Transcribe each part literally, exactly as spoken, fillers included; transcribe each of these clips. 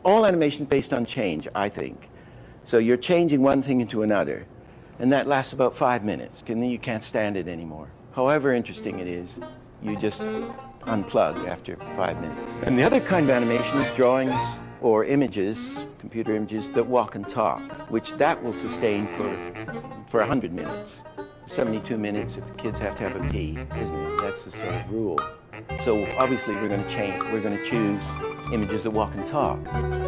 all animation is based on change, I think. So you're changing one thing into another, and that lasts about five minutes, and then you can't stand it anymore. However interesting it is, you just unplug after five minutes. And the other kind of animation is drawings or images, computer images, that walk and talk, which that will sustain for for one hundred minutes. seventy-two minutes if the kids have to have a pee, isn't it? That's the sort of rule. So obviously we're going to change, we're going to choose images that walk and talk.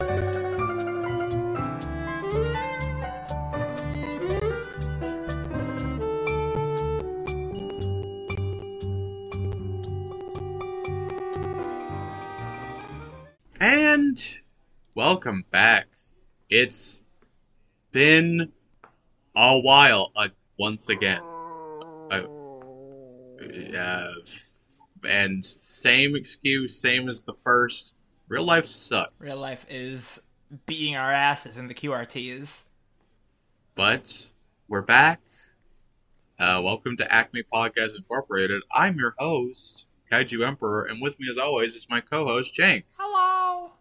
And welcome back. It's been a while, uh, once again. Uh, uh, and same excuse, same as the first. Real life sucks. Real life is beating our asses in the Q R Ts. But we're back. Uh, welcome to Acme Podcast Incorporated. I'm your host, Kaiju Emperor, and with me as always is my co-host, Jank. Hello!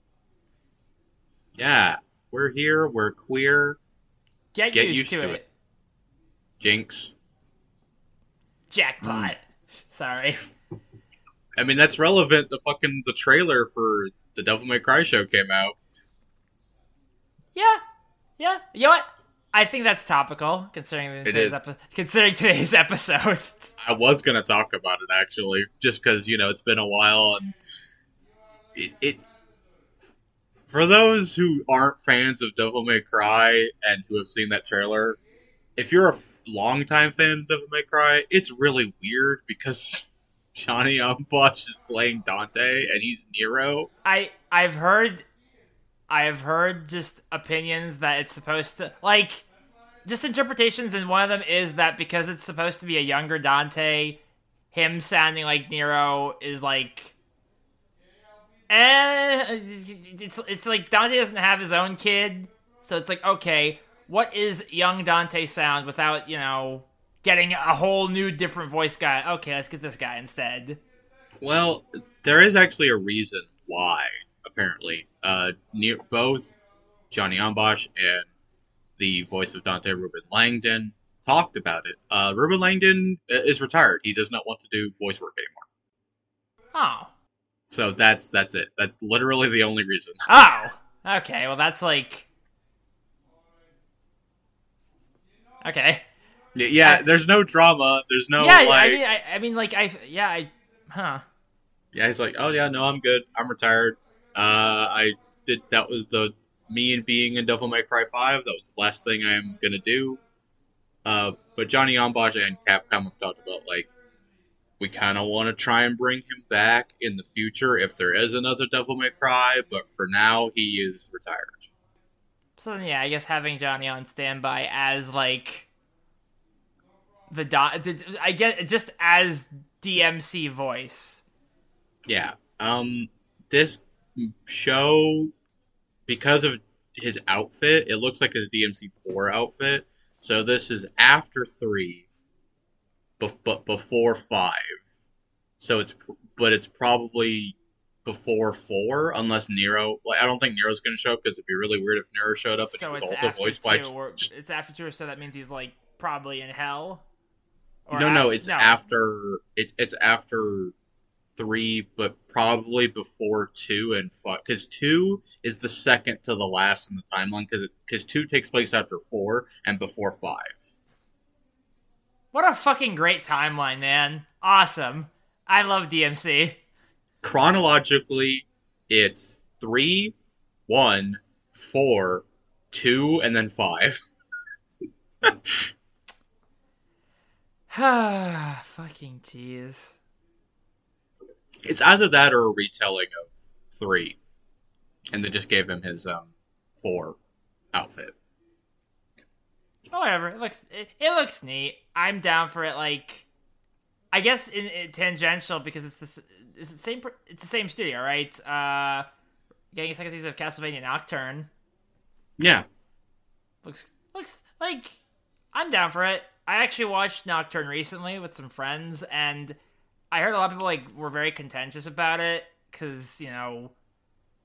Yeah, we're here, we're queer. Get, Get used, used to, to it. it. Jinx. Jackpot. Mm. Sorry. I mean, that's relevant. The fucking, the trailer for the Devil May Cry show came out. Yeah. Yeah. You know what? I think that's topical, considering today's, epi- considering today's episode. I was going to talk about it, actually, just because, you know, it's been a while, and it, it... For those who aren't fans of Devil May Cry and who have seen that trailer, if you're a f- longtime fan of Devil May Cry, it's really weird because Johnny Ambosh is playing Dante and he's Nero. I I've heard I've heard just opinions that it's supposed to, like, just interpretations, and one of them is that because it's supposed to be a younger Dante, him sounding like Nero is like, eh, it's it's like Dante doesn't have his own kid, so it's like, okay, what is young Dante sound without, you know, getting a whole new different voice guy? Okay, let's get this guy instead. Well, there is actually a reason why, apparently. Uh, near, both Johnny Ambosh and the voice of Dante, Ruben Langdon, talked about it. Uh, Ruben Langdon is retired. He does not want to do voice work anymore. Oh. So that's that's it. That's literally the only reason. Oh. Okay, well that's like... Okay. Yeah, I, there's no drama. There's no, yeah, like... I mean, I, I mean, like, I... Yeah, I... Huh. Yeah, he's like, oh yeah, no, I'm good. I'm retired. Uh, I did... That was the... Me and being in Devil May Cry five. That was the last thing I'm gonna do. Uh, but Johnny Ambosh and Capcom have talked about, like, we kind of want to try and bring him back in the future if there is another Devil May Cry, but for now, he is retired. So then, yeah, I guess having Johnny on standby as, like, the, do- I guess, just as D M C voice. Yeah. Um, this show, because of his outfit, it looks like his D M C four outfit, so this is after three, but, but before five. So it's, but it's probably before four, unless Nero. Like, I don't think Nero's going to show up because it'd be really weird if Nero showed up and So he was it's also after voiced two, by. or it's after two, so that means he's like probably in hell. Or no, after, no, it's no. after. It, it's after three, but probably before two and five. Because two is the second to the last in the timeline. Because because two takes place after four and before five. What a fucking great timeline, man! Awesome. I love D M C. Chronologically, it's three, one, four, two, and then five. Fucking tease. It's either that or a retelling of three, and they just gave him his um four outfit. Oh, whatever. It looks it, it looks neat. I'm down for it. Like, I guess in, in tangential because it's the it's the same it's the same studio, right? Uh, getting a second season of Castlevania Nocturne. Yeah, looks looks like I'm down for it. I actually watched Nocturne recently with some friends, and I heard a lot of people like were very contentious about it because, you know,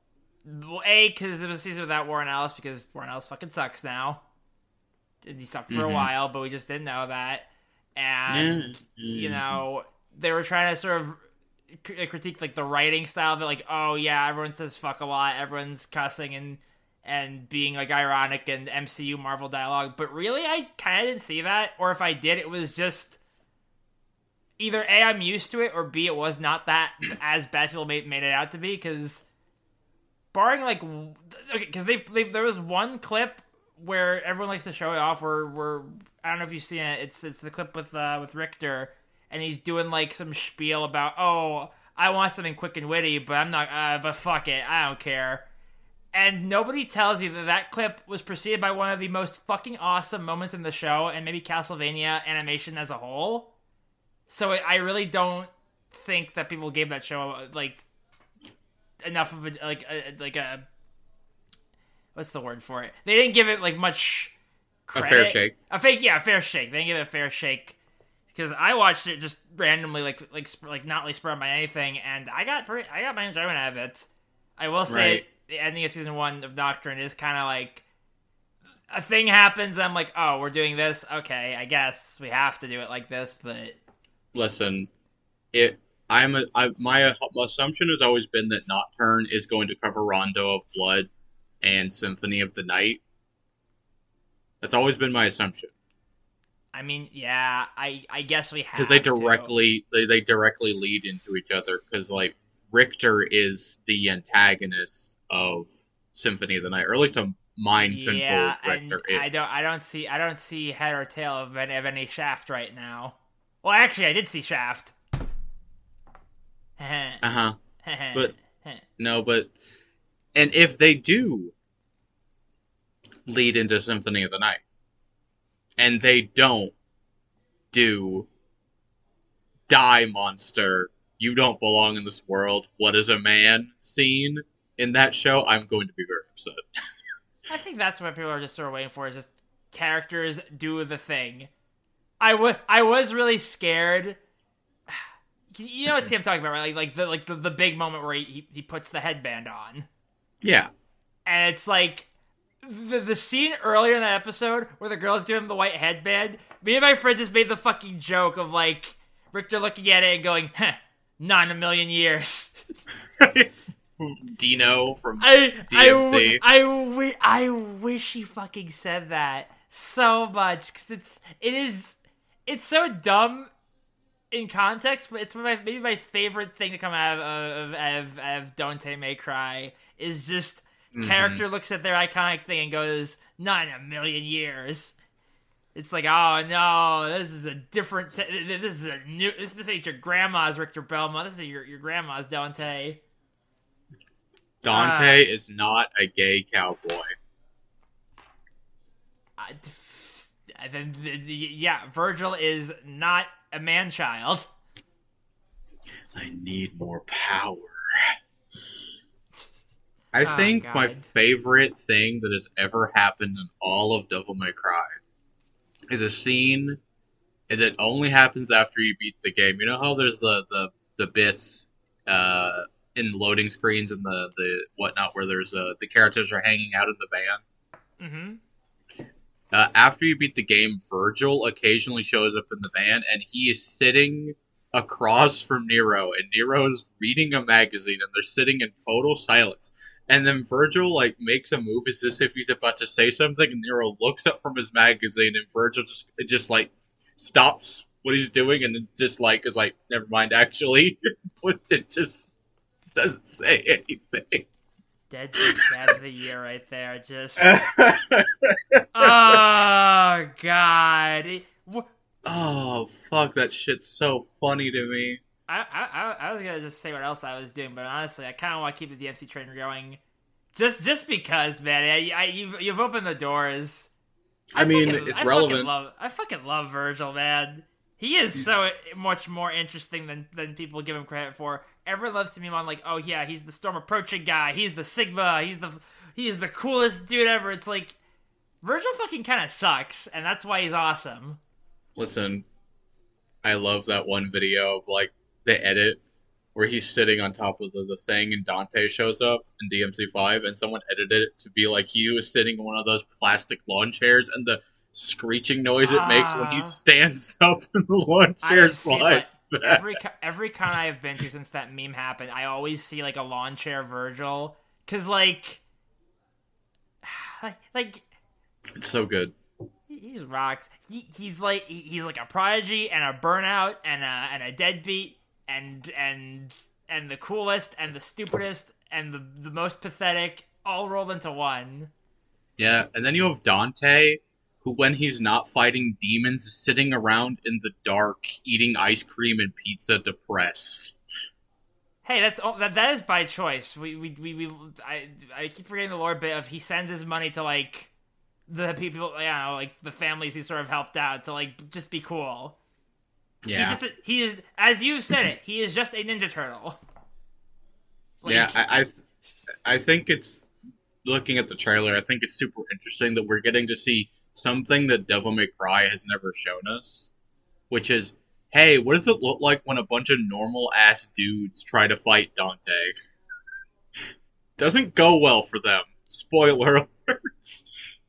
well, A, because it was a season without Warren Ellis, because Warren Ellis fucking sucks now. And he sucked for Mm-hmm. a while, but we just didn't know that. And, Mm-hmm. you know, they were trying to sort of critique, like, the writing style of it, like, oh, yeah, everyone says fuck a lot, everyone's cussing and and being, like, ironic and M C U Marvel dialogue, but really, I kind of didn't see that, or if I did, it was just either A, I'm used to it, or B, it was not that as bad people made, made it out to be, because barring, like, okay, because they, they, there was one clip where everyone likes to show it off, where, where I don't know if you've seen it, it's, it's the clip with, uh, with Richter, and he's doing, like, some spiel about, oh, I want something quick and witty, but I'm not, uh, but fuck it, I don't care. And nobody tells you that that clip was preceded by one of the most fucking awesome moments in the show, and maybe Castlevania animation as a whole. So I really don't think that people gave that show, like, enough of a, like, a, like a, what's the word for it? They didn't give it, like, much credit. A fair shake. A fake, yeah, a fair shake. They didn't give it a fair shake. Because I watched it just randomly, like, like, like not really spurred by anything, and I got pretty, I got my enjoyment out of it. I will say, Right. The ending of season one of Doctrine is kind of like, a thing happens, and I'm like, oh, we're doing this? Okay, I guess we have to do it like this, but... Listen, it. I'm a. I, my assumption has always been that Nocturne is going to cover Rondo of Blood and Symphony of the Night. That's always been my assumption. I mean, yeah, I, I guess we have Because they to. directly they, they directly lead into each other. Because like Richter is the antagonist of Symphony of the Night, or at least a mind controlled Yeah, and Richter is. I don't, I don't see, I don't see head or tail of any, of any Shaft right now. Well, actually, I did see Shaft. Uh huh. But no, but and if they do lead into Symphony of the Night, and they don't do Die Monster, You Don't Belong in This World, What is a Man scene in that show, I'm going to be very upset. I think that's what people are just sort of waiting for, is just characters do the thing. I, w- I was really scared. You know what scene I'm talking about, right? Like, like the like the, the big moment where he, he he puts the headband on. Yeah. And it's like, the the scene earlier in that episode where the girls give him the white headband, me and my friends just made the fucking joke of, like, Richter looking at it and going, huh, not in a million years. Dino from I, D M C. I, I, wi- I wish he fucking said that so much, because it's, it is, it's so dumb in context, but it's my, maybe my favorite thing to come out of, of, of, of Dante May Cry is just, Mm-hmm. character looks at their iconic thing and goes, not in a million years. It's like, oh no, this is a different, t- this is a new, this, this ain't your grandma's Richter Belmont, this is your, your grandma's Dante. Dante Uh, is not a gay cowboy. I, then, yeah, Virgil is not a man-child. I need more power. I Oh, think God. my favorite thing that has ever happened in all of Devil May Cry is a scene that only happens after you beat the game. You know how there's the, the, the bits uh, in loading screens and the, the whatnot where there's uh, the characters are hanging out in the van? Mm-hmm. Uh, after you beat the game, Virgil occasionally shows up in the van, and he is sitting across from Nero, and Nero is reading a magazine, and they're sitting in total silence. And then Virgil, like, makes a move as if he's about to say something, and Nero looks up from his magazine, and Virgil just, just like, stops what he's doing, and just, like, is like, never mind, actually. But it just doesn't say anything. Dead, dead of the year right there, just... oh, God. It, wh- Oh, fuck, that shit's so funny to me. I, I, I was gonna just say what else I was doing, but honestly, I kind of want to keep the D M C train going, just just because, man. I, I you've you've opened the doors. I, mean, fucking, it's I relevant. Fucking love, I fucking love Virgil, man. He is so much more interesting than than people give him credit for. Everyone loves to meme on, like, oh yeah, he's the storm approaching guy. He's the Sigma. He's the he's the coolest dude ever. It's like, Virgil fucking kind of sucks, and that's why he's awesome. Listen, I love that one video of, like, the edit where he's sitting on top of the, the thing and Dante shows up in D M C five and someone edited it to be like he was sitting in one of those plastic lawn chairs and the screeching noise it makes when he Ah. stands up and the lawn I chair have seen, like, slides back. every co- every con I have been to since that meme happened, I always see like a lawn chair Virgil, cause like, like, like It's so good. he's rocks. He he's like he- he's like a prodigy and a burnout and a and a deadbeat and and and the coolest and the stupidest and the the most pathetic all rolled into one. Yeah, and then you have Dante, who, when he's not fighting demons, is sitting around in the dark, eating ice cream and pizza, depressed. Hey, that's all, that that is by choice. We we we, we I I keep forgetting the lore bit of he sends his money to like the people, you know, like the families he sort of helped out to like just be cool. Yeah, He's just a, he is, as you said it, he is just a Ninja Turtle. Like, yeah. I, I, th- I think it's looking at the trailer. I think it's super interesting that we're getting to see something that Devil May Cry has never shown us, which is, hey, what does it look like when a bunch of normal ass dudes try to fight Dante? Doesn't go well for them. Spoiler alerts.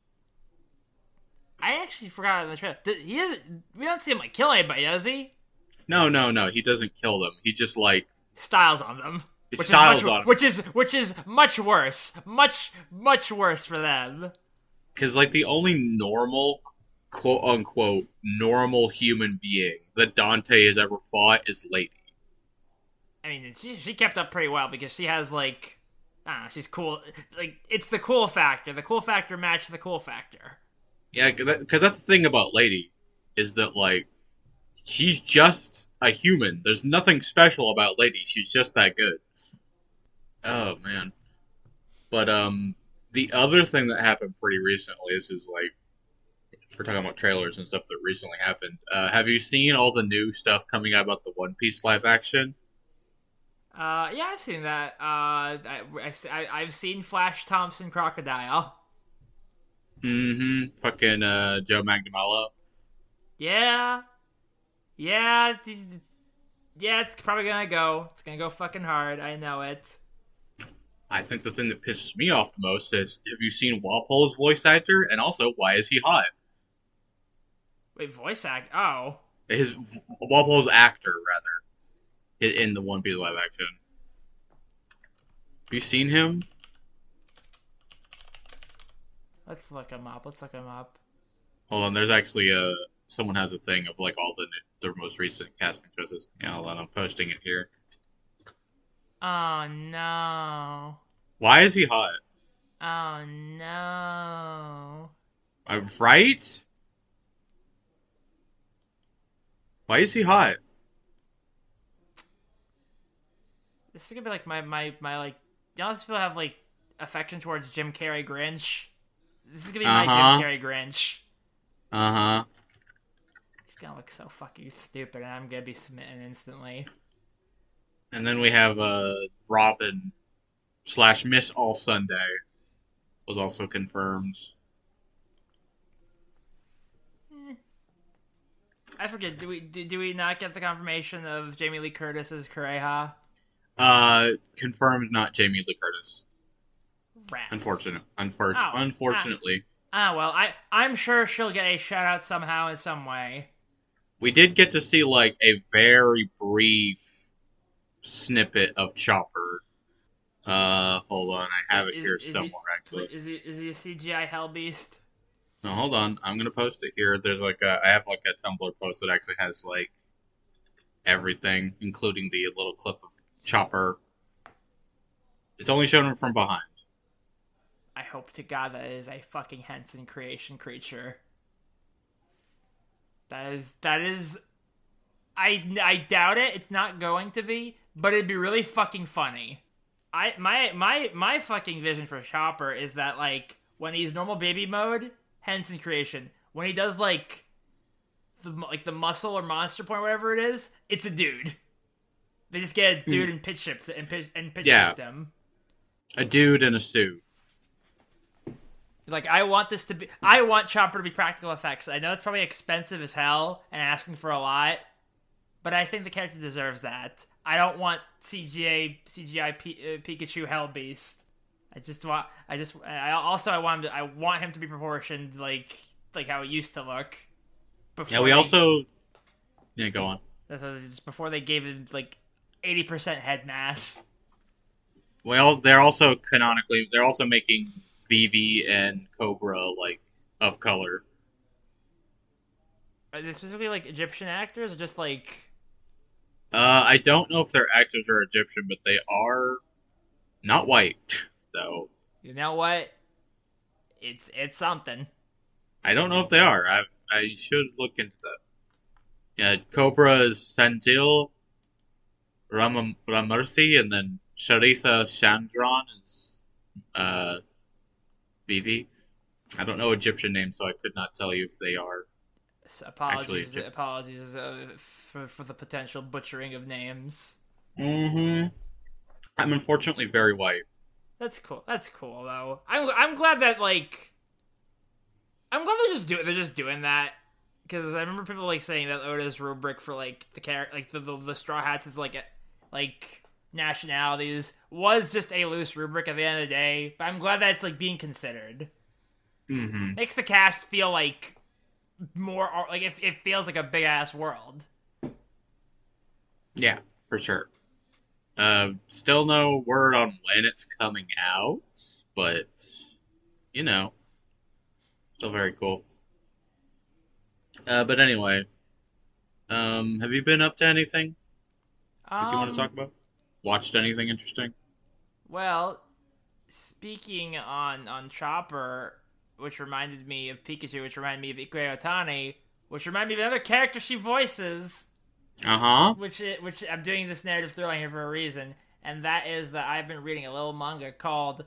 I actually forgot in the trailer. Th- He doesn't. We don't see him like kill anybody, does he? No, no, no. He doesn't kill them. He just like Styles on them. he Which styles is much, on them. which is which is much worse, much much worse for them. Because, like, the only normal, quote unquote, normal human being that Dante has ever fought is Lady. I mean, she she kept up pretty well because she has like, I don't know, she's cool. Like it's the cool factor. The cool factor matches the cool factor. Yeah, because that's the thing about Lady, is that, like, she's just a human. There's nothing special about Lady. She's just that good. Oh, man. But, um, the other thing that happened pretty recently is, is like, if we're talking about trailers and stuff that recently happened, uh, have you seen all the new stuff coming out about the One Piece live action? Uh, yeah, I've seen that. Uh, I, I, I've seen Flash Thompson Crocodile. Mm-hmm. Fucking, uh, Joe Magdamalo. Yeah, yeah, it's, it's, yeah. It's probably gonna go. It's gonna go fucking hard. I know it. I think the thing that pisses me off the most is, have you seen Walpole's voice actor? And also, why is he hot? Wait, voice act? Oh, His Walpole's actor, rather, in, in the One Piece live action. Have you seen him? let's look him up. Let's look him up. Hold on, there's actually a someone has a thing of like all the their most recent casting choices. Yeah, hold on, I'm posting it here. Oh no. Why is he hot? Oh no. I'm right? Why is he hot? This is gonna be like my my my like. You know, these people have like affection towards Jim Carrey Grinch. This is gonna be my Uh-huh. Jim Carrey Grinch. Uh huh. He's gonna look so fucking stupid, and I'm gonna be smitten instantly. And then we have uh Robin slash Miss All Sunday was also confirmed. Eh. I forget. Do we do, do we not get the confirmation of Jamie Lee Curtis as Kureha? Uh, confirmed, not Jamie Lee Curtis. Rats. Unfortunate. Unfor- Oh, unfortunately. Ah well, I I'm sure she'll get a shout out somehow in some way. We did get to see, like, a very brief snippet of Chopper. Uh, hold on, I have it Is- here is he- somewhere, actually. Is he is he a C G I hell beast? No, hold on, I'm gonna post it here. There's, like, a, I have, like, a Tumblr post that actually has, like, everything, including the little clip of Chopper. It's only shown him from behind. I hope to God that is a fucking Henson creation creature. That is that is I I doubt it. It's not going to be, but it'd be really fucking funny. I my my my fucking vision for Chopper is that like when he's normal baby mode, Henson creation. When he does like the like the muscle or monster point or whatever it is, it's a dude. They just get a dude and pitch shift and pitch and pitch Yeah. shift him. A dude in a suit. Like, I want this to be... I want Chopper to be practical effects. I know it's probably expensive as hell and asking for a lot, but I think the character deserves that. I don't want C G I C G I P, uh, Pikachu Hellbeast. I just want. I just. I also. I want him to. I want him to be proportioned like like how it used to look. Yeah. We they, also. Yeah. Go on. That's just before they gave him like eighty percent head mass. Well, they're also canonically. They're also making Vivi and Cobra like of color. Are they specifically like Egyptian actors, or just like? Uh, I don't know if their actors are Egyptian, but they are not white, though. You know what? It's it's something. I don't know if they are. I I should look into that. Yeah, Cobra is Sandil Ram- Ramurthy, and then Sharitha Chandran is uh, Vivi. I don't know Egyptian names, so I could not tell you if they are. Apologies, apologies uh, for for the potential butchering of names. Mm-hmm. I'm unfortunately very white. That's cool. That's cool though. I'm I'm glad that like I'm glad they're just doing they're just doing that because I remember people like saying that Oda's rubric for like the char- like the, the the Straw Hats is like a, like nationalities was just a loose rubric at the end of the day. But I'm glad that it's like being considered. Mm-hmm. Makes the cast feel like. More like it, it feels like a big ass world. Yeah, for sure. Uh, still no word on when it's coming out, but you know, still very cool. Uh, but anyway, um, have you been up to anything that Um, you want to talk about? Watched anything interesting? Well, speaking on on Chopper. Which reminded me of Pikachu, which reminded me of Ikue Otani, which reminded me of another character she voices. Uh huh. Which it, which I'm doing this narrative thrilling here for a reason, and that is that I've been reading a little manga called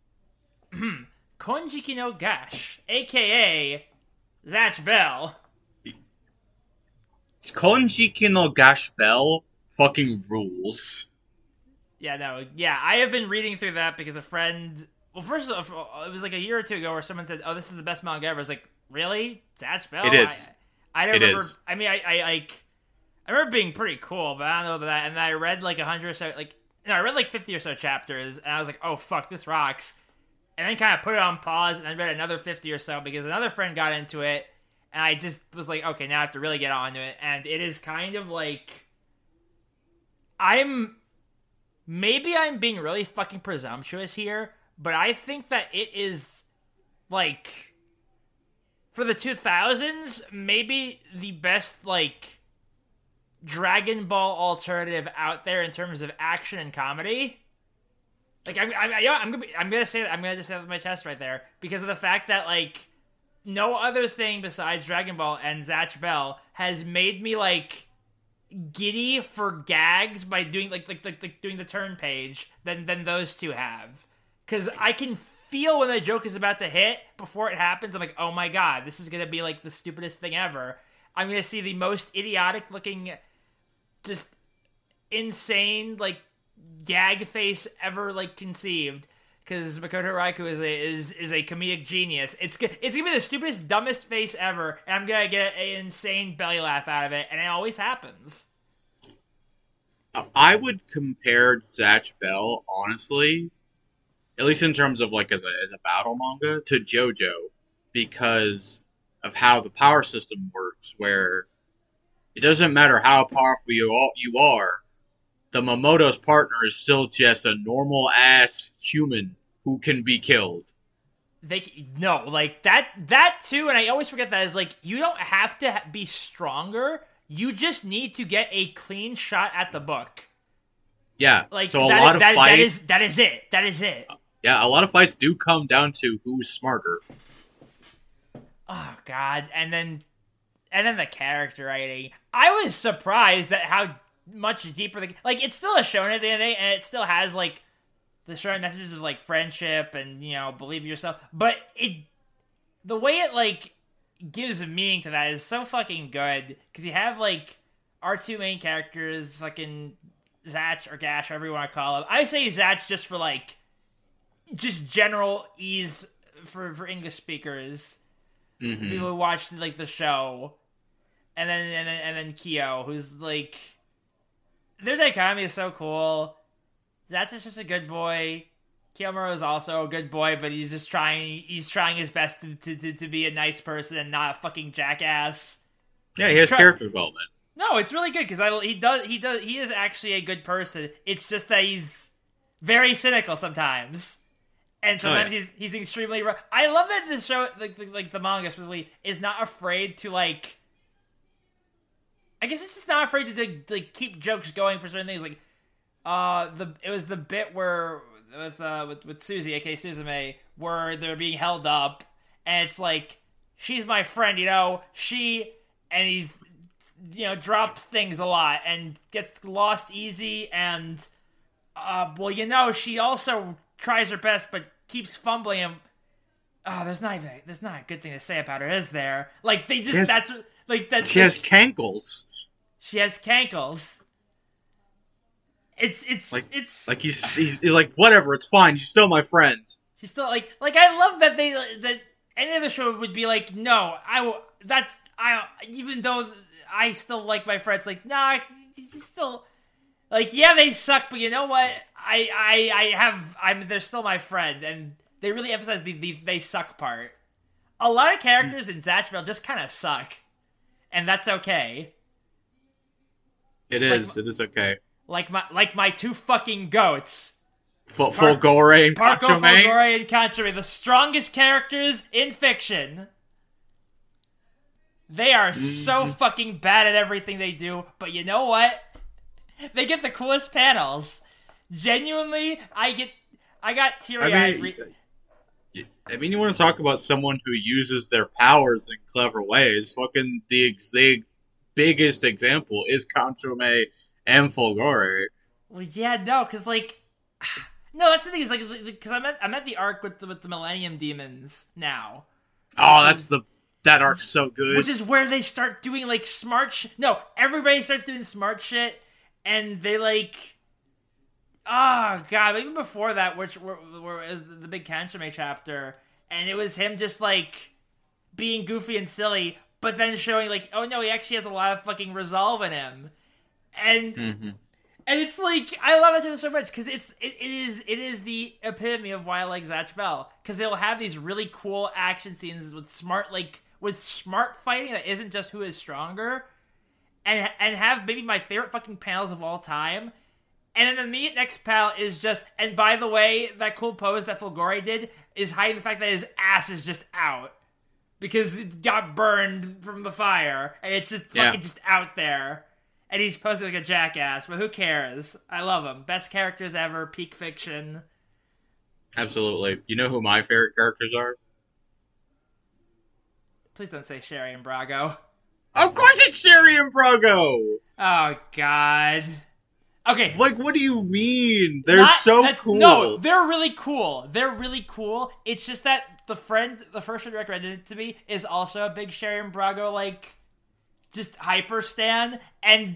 Konjiki no Gash, aka Zatch Bell. Konjiki no Gash Bell fucking rules. Yeah, no, yeah, I have been reading through that because a friend. Well, first of all, it was like a year or two ago where someone said, "Oh, this is the best manga ever." I was like, "Really? Zatch Bell?" It is. I, I don't it remember. Is. I mean, I, I like. I remember being pretty cool, but I don't know about that. And then I read like a hundred or so, like no, I read like fifty or so chapters, and I was like, "Oh fuck, this rocks!" And then kind of put it on pause, and then read another fifty or so because another friend got into it, and I just was like, "Okay, now I have to really get onto it." And it is kind of like, I'm maybe I'm being really fucking presumptuous here. But I think that it is, like, for the two thousands, maybe the best, like, Dragon Ball alternative out there in terms of action and comedy. Like, I'm, I'm, I'm gonna, I'm gonna say that, I'm gonna just say that with my chest right there, because of the fact that, like, no other thing besides Dragon Ball and Zatch Bell has made me, like, giddy for gags by doing, like, like, like, like doing the turn page than, than those two have. Because I can feel when the joke is about to hit before it happens. I'm like, oh my god, this is going to be like the stupidest thing ever. I'm going to see the most idiotic looking, just insane, like, gag face ever, like, conceived. Because Makoto Raikou is a, is, is a comedic genius. It's, it's going to be the stupidest, dumbest face ever, and I'm going to get an insane belly laugh out of it, and it always happens. I would compare Zatch Bell, honestly, at least in terms of like as a as a battle manga, to JoJo, because of how the power system works, where it doesn't matter how powerful you all, you are, the Momoto's partner is still just a normal ass human who can be killed. They no like that that too, and I always forget that is like you don't have to be stronger. You just need to get a clean shot at the book. Yeah, like so a that, lot of that, fights. that is that is it. That is it. Yeah, a lot of fights do come down to who's smarter. Oh god, and then and then the character writing. I was surprised at how much deeper the like. It's still a shonen at the end of the day, and it still has like the shonen messages of like friendship and you know believe yourself. But it the way it like gives a meaning to that is so fucking good because you have like our two main characters, fucking Zatch or Gash, whatever you want to call him. I say Zatch just for like. Just general ease for, for English speakers, mm-hmm. people who watch like the show, and then and then and then Kyo, who's like their dichotomy is so cool. Zatch is just a good boy. Kilmer is also a good boy, but he's just trying. He's trying his best to to, to, to be a nice person and not a fucking jackass. Yeah, he has try- character development. No, it's really good because he does. He does. He is actually a good person. It's just that he's very cynical sometimes, and sometimes oh, yeah. he's he's extremely. I love that this show, like like, like the manga especially, is not afraid to like. I guess it's just not afraid to, to, to like keep jokes going for certain things. Like, uh, the it was the bit where it was uh with with Susie, aka Suzume, where they're being held up, and it's like she's my friend, you know. She and he's you know drops things a lot and gets lost easy, and uh, well, you know, she also tries her best but keeps fumbling him. Oh, there's not even there's not a good thing to say about her, is there? Like they just has, that's like that. She like, has cankles. She has cankles. It's it's like, it's like he's, he's he's like whatever, it's fine. She's still my friend. She's still like like I love that they that any other show would be like no I that's I even though I still like my friends like nah he's still like yeah they suck but you know what I I I have I'm they're still my friend and they really emphasize the, the they suck part. A lot of characters in Zatch Bell just kind of suck, and that's okay. It is. Like, it is okay. Like my like my two fucking goats. F- Fulgore and Parco Kanchome. Fulgore and Kanchome, the strongest characters in fiction. They are mm-hmm. so fucking bad at everything they do, but you know what? They get the coolest panels. Genuinely, I get I got teary-eyed. I mean, re- I mean, you want to talk about someone who uses their powers in clever ways. Fucking the the biggest example is Kanchome and Fulgore. Well, yeah, no, because, like... No, that's the thing, is like, because I'm at, I'm at the arc with the, with the Millennium Demons now. Oh, that's is, the... That arc's so good. Which is where they start doing, like, smart shit. No, everybody starts doing smart shit, and they, like... Oh, God, even before that, which were, were, was the big Kanchome chapter, and it was him just, like, being goofy and silly, but then showing, like, oh, no, he actually has a lot of fucking resolve in him. And... Mm-hmm. And it's like, I love that show so much, because it's, it, it is it is the epitome of why I like Zatch Bell. Because it'll have these really cool action scenes with smart, like, with smart fighting that isn't just who is stronger. And and have maybe my favorite fucking panels of all time. And then the immediate next panel is just, and by the way, that cool pose that Fulgore did is hiding the fact that his ass is just out. Because it got burned from the fire, and it's just fucking yeah. just out there. And he's posing like a jackass, but who cares? I love him. Best characters ever, peak fiction. Absolutely. You know who my favorite characters are? Please don't say Sherry and Brago. Of course it's Sherry and Brago! Oh, God. Okay. Like, what do you mean? They're Not, so cool. No, they're really cool. They're really cool. It's just that the friend, the first one who recommended it to me, is also a big Sherry and Brago, like... just hyper stan, and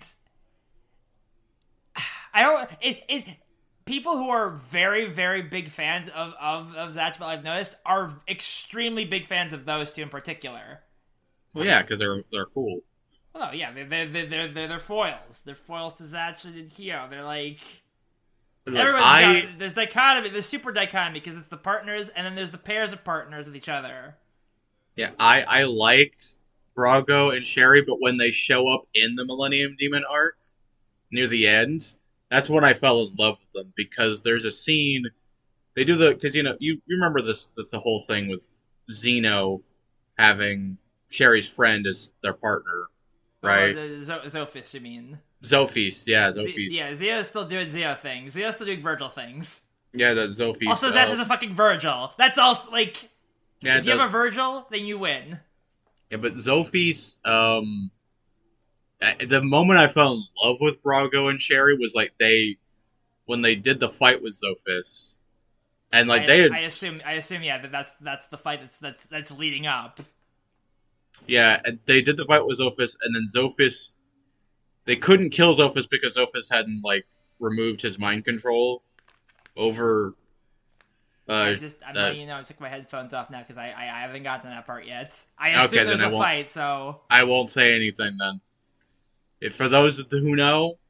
I don't it it people who are very very big fans of of of Zatch Bell, I've noticed, are extremely big fans of those two in particular. Well, yeah, because they're they're cool. Well, yeah, they're they're they're they're, they're, they're foils. They're foils to Zatch and Hyo. They're like. Like I, got, there's dichotomy, there's super dichotomy because it's the partners, and then there's the pairs of partners with each other. Yeah, I I liked Brago and Sherry, but when they show up in the Millennium Demon arc near the end, that's when I fell in love with them, because there's a scene they do the because you know you, you remember this, this the whole thing with Zeno having Sherry's friend as their partner, right? Oh, the Z- Zophis, you mean? Zophis, yeah, Zophis. Z- yeah, Zeo's still doing Zeo things. Zeo's still doing Virgil things. Yeah, the Zophis. Also, Zatch is a fucking Virgil. That's also like, yeah, if you have a Virgil, then you win. Yeah, but Zophis, um, the moment I fell in love with Brago and Sherry was like they, when they did the fight with Zophis, and like I they, ass- had, I assume, I assume, yeah, that that's that's the fight that's that's that's leading up. Yeah, and they did the fight with Zophis, and then Zophis, they couldn't kill Zophis because Zophis hadn't like removed his mind control over. Uh, I just, I'm uh, letting you know, I took my headphones off now because I, I, I haven't gotten to that part yet. I assume okay, there's then a I fight, so... I won't say anything then. If, for those who know,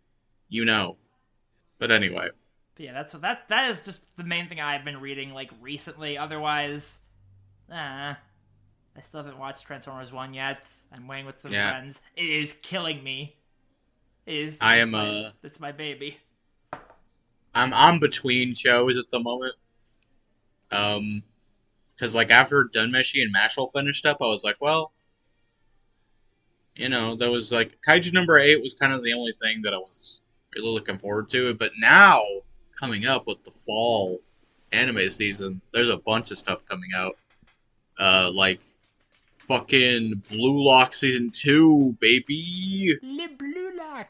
you know. But anyway. But yeah, that's that. That is just the main thing I've been reading like recently. Otherwise, ah, I still haven't watched Transformers One yet. I'm waiting with some yeah. friends. It is killing me. It is. I am. My, uh That's my baby. I'm I'm between shows at the moment. Um, because like after Dunmeshi and Mashal finished up, I was like, well, you know, that was like Kaiju number eight was kind of the only thing that I was really looking forward to. But now coming up with the fall anime season, there's a bunch of stuff coming out. Uh, like fucking Blue Lock season two, baby. Le Blue Lock.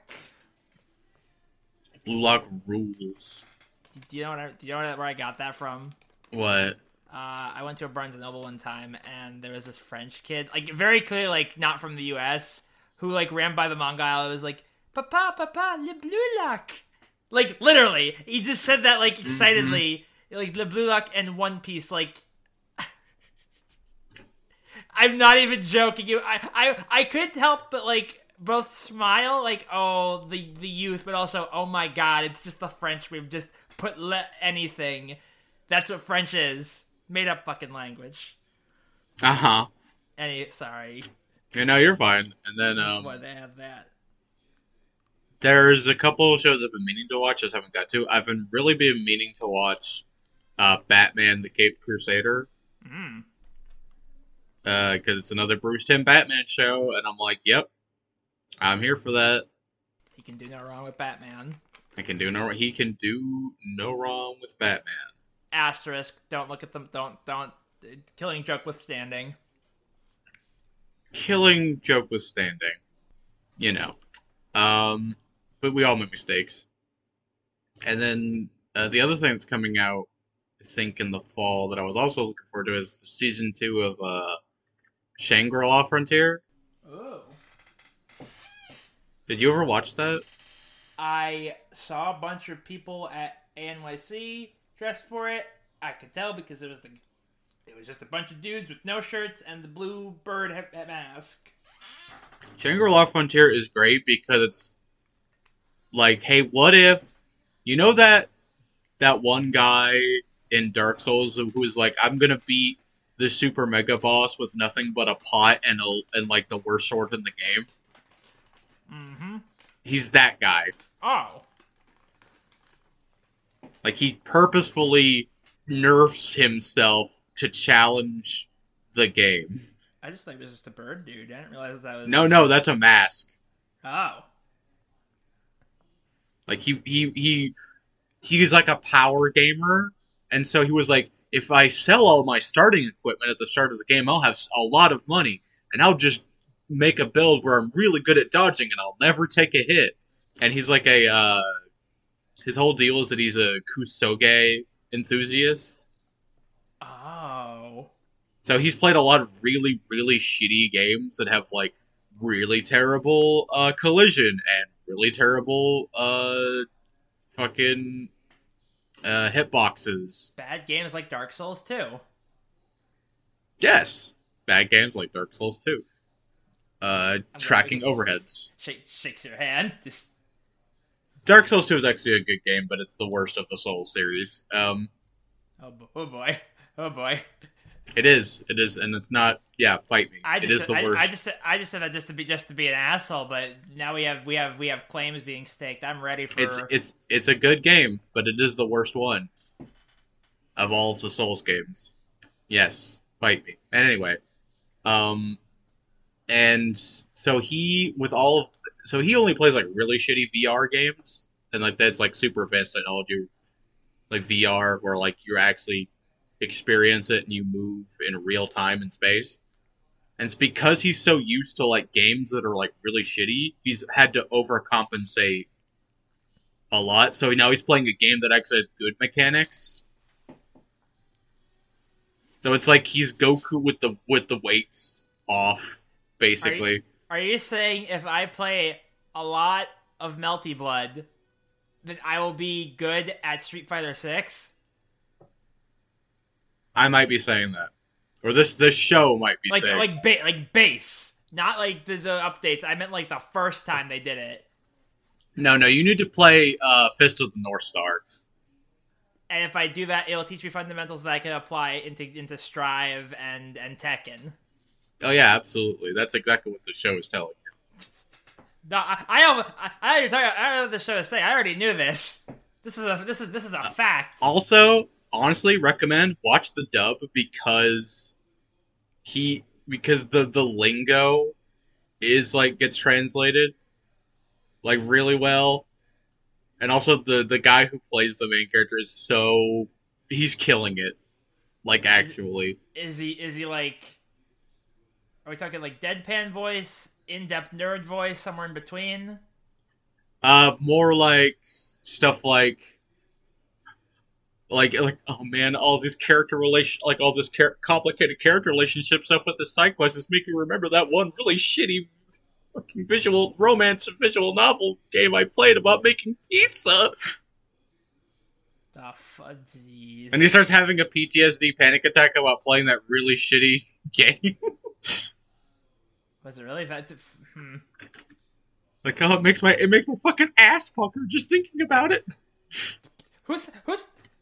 Blue Lock rules. Do you know what I, do you know where I got that from? What? Uh, I went to a Barnes and Noble one time, and there was this French kid, like very clearly, like not from the U S, who like ran by the manga aisle. It was like, "Papa, papa, le blue lock," like literally. He just said that like excitedly, mm-hmm. like le blue lock and One Piece. Like, I'm not even joking. You, I, I, I couldn't help but like both smile, like oh the the youth, but also oh my god, it's just the French. We've just put le- anything. That's what French is. Made up fucking language. Uh huh. Any sorry. You know, you're fine. And then Just um, wanted to add that. There's a couple of shows I've been meaning to watch, just haven't got to. I've been really been meaning to watch uh, Batman: The Caped Crusader. Mm. Uh, because it's another Bruce Timm Batman show, and I'm like, yep, I'm here for that. He can do no wrong with Batman. I can do no. He can do no wrong with Batman. Asterisk. Don't look at them. Don't don't. Killing Joke withstanding. Killing Joke withstanding. You know. Um, but we all make mistakes. And then uh, the other thing that's coming out, I think, in the fall that I was also looking forward to is season two of uh, Shangri-La Frontier. Oh. Did you ever watch that? I saw a bunch of people at A N Y C dressed for it. I could tell because it was the, it was just a bunch of dudes with no shirts and the blue bird ha- mask. Shangri-La Frontier is great because it's like, hey, what if, you know that that one guy in Dark Souls who is like, I'm gonna beat the super mega boss with nothing but a pot and a, and like the worst sword in the game? Mm-hmm. He's that guy. Oh. Like, he purposefully nerfs himself to challenge the game. I just thought it was just a bird dude. I didn't realize that was... No, no, that's a mask. Oh. Like, he, he, he, he's like a power gamer, and so he was like, if I sell all my starting equipment at the start of the game, I'll have a lot of money, and I'll just make a build where I'm really good at dodging, and I'll never take a hit. And he's like a, uh... his whole deal is that he's a Kusoge enthusiast. Oh. So he's played a lot of really, really shitty games that have, like, really terrible uh, collision and really terrible uh, fucking uh, hitboxes. Bad games like Dark Souls two. Yes. Bad games like Dark Souls two. Uh, tracking overheads. Shake, shakes your hand. Just... Dark Souls two is actually a good game, but it's the worst of the Souls series. Um, oh, oh boy. Oh boy. It is. It is, and it's not. Yeah, fight me. I just, it is the I, worst. I just, I just said that just to be, just to be an asshole. But now we have, we have, we have claims being staked. I'm ready for. It's, it's, it's a good game, but it is the worst one of all of the Souls games. Yes, fight me. And anyway, um, and so he with all of, so he only plays like really shitty V R games, and like that's like super advanced technology, like V R, where like you're actually experience it and you move in real time in space. And it's because he's so used to like games that are like really shitty, he's had to overcompensate a lot. So now he's playing a game that actually has good mechanics. So it's like he's Goku with the with the weights off, basically. Are you, are you saying if I play a lot of Melty Blood, then I will be good at Street Fighter six? I might be saying that, or this this show might be like saying like ba- like base, not like the, the updates. I meant like the first time they did it. No, no, you need to play uh, Fist of the North Star. And if I do that, it'll teach me fundamentals that I can apply into into Strive and and Tekken. Oh yeah, absolutely. That's exactly what the show is telling you. No, I I almost, I, I already I don't know what the show is saying. I already knew this. This is a this is this is a Uh, fact. Also, honestly, recommend watch the dub because he because the the lingo is like gets translated like really well, and also the the guy who plays the main character is so he's killing it. Like actually, Is he is he like? Are we talking like deadpan voice, in-depth nerd voice, somewhere in between? uh, more like stuff like like like oh man, all this character relation, like all this char- complicated character relationship stuff with the side quest is making me remember that one really shitty fucking visual romance visual novel game I played about making pizza. Oh, fudgies. And he starts having a P T S D panic attack about playing that really shitty game. Was it really that? Hmm. Like, oh, it makes my it makes my fucking ass pucker just thinking about it. Who's who's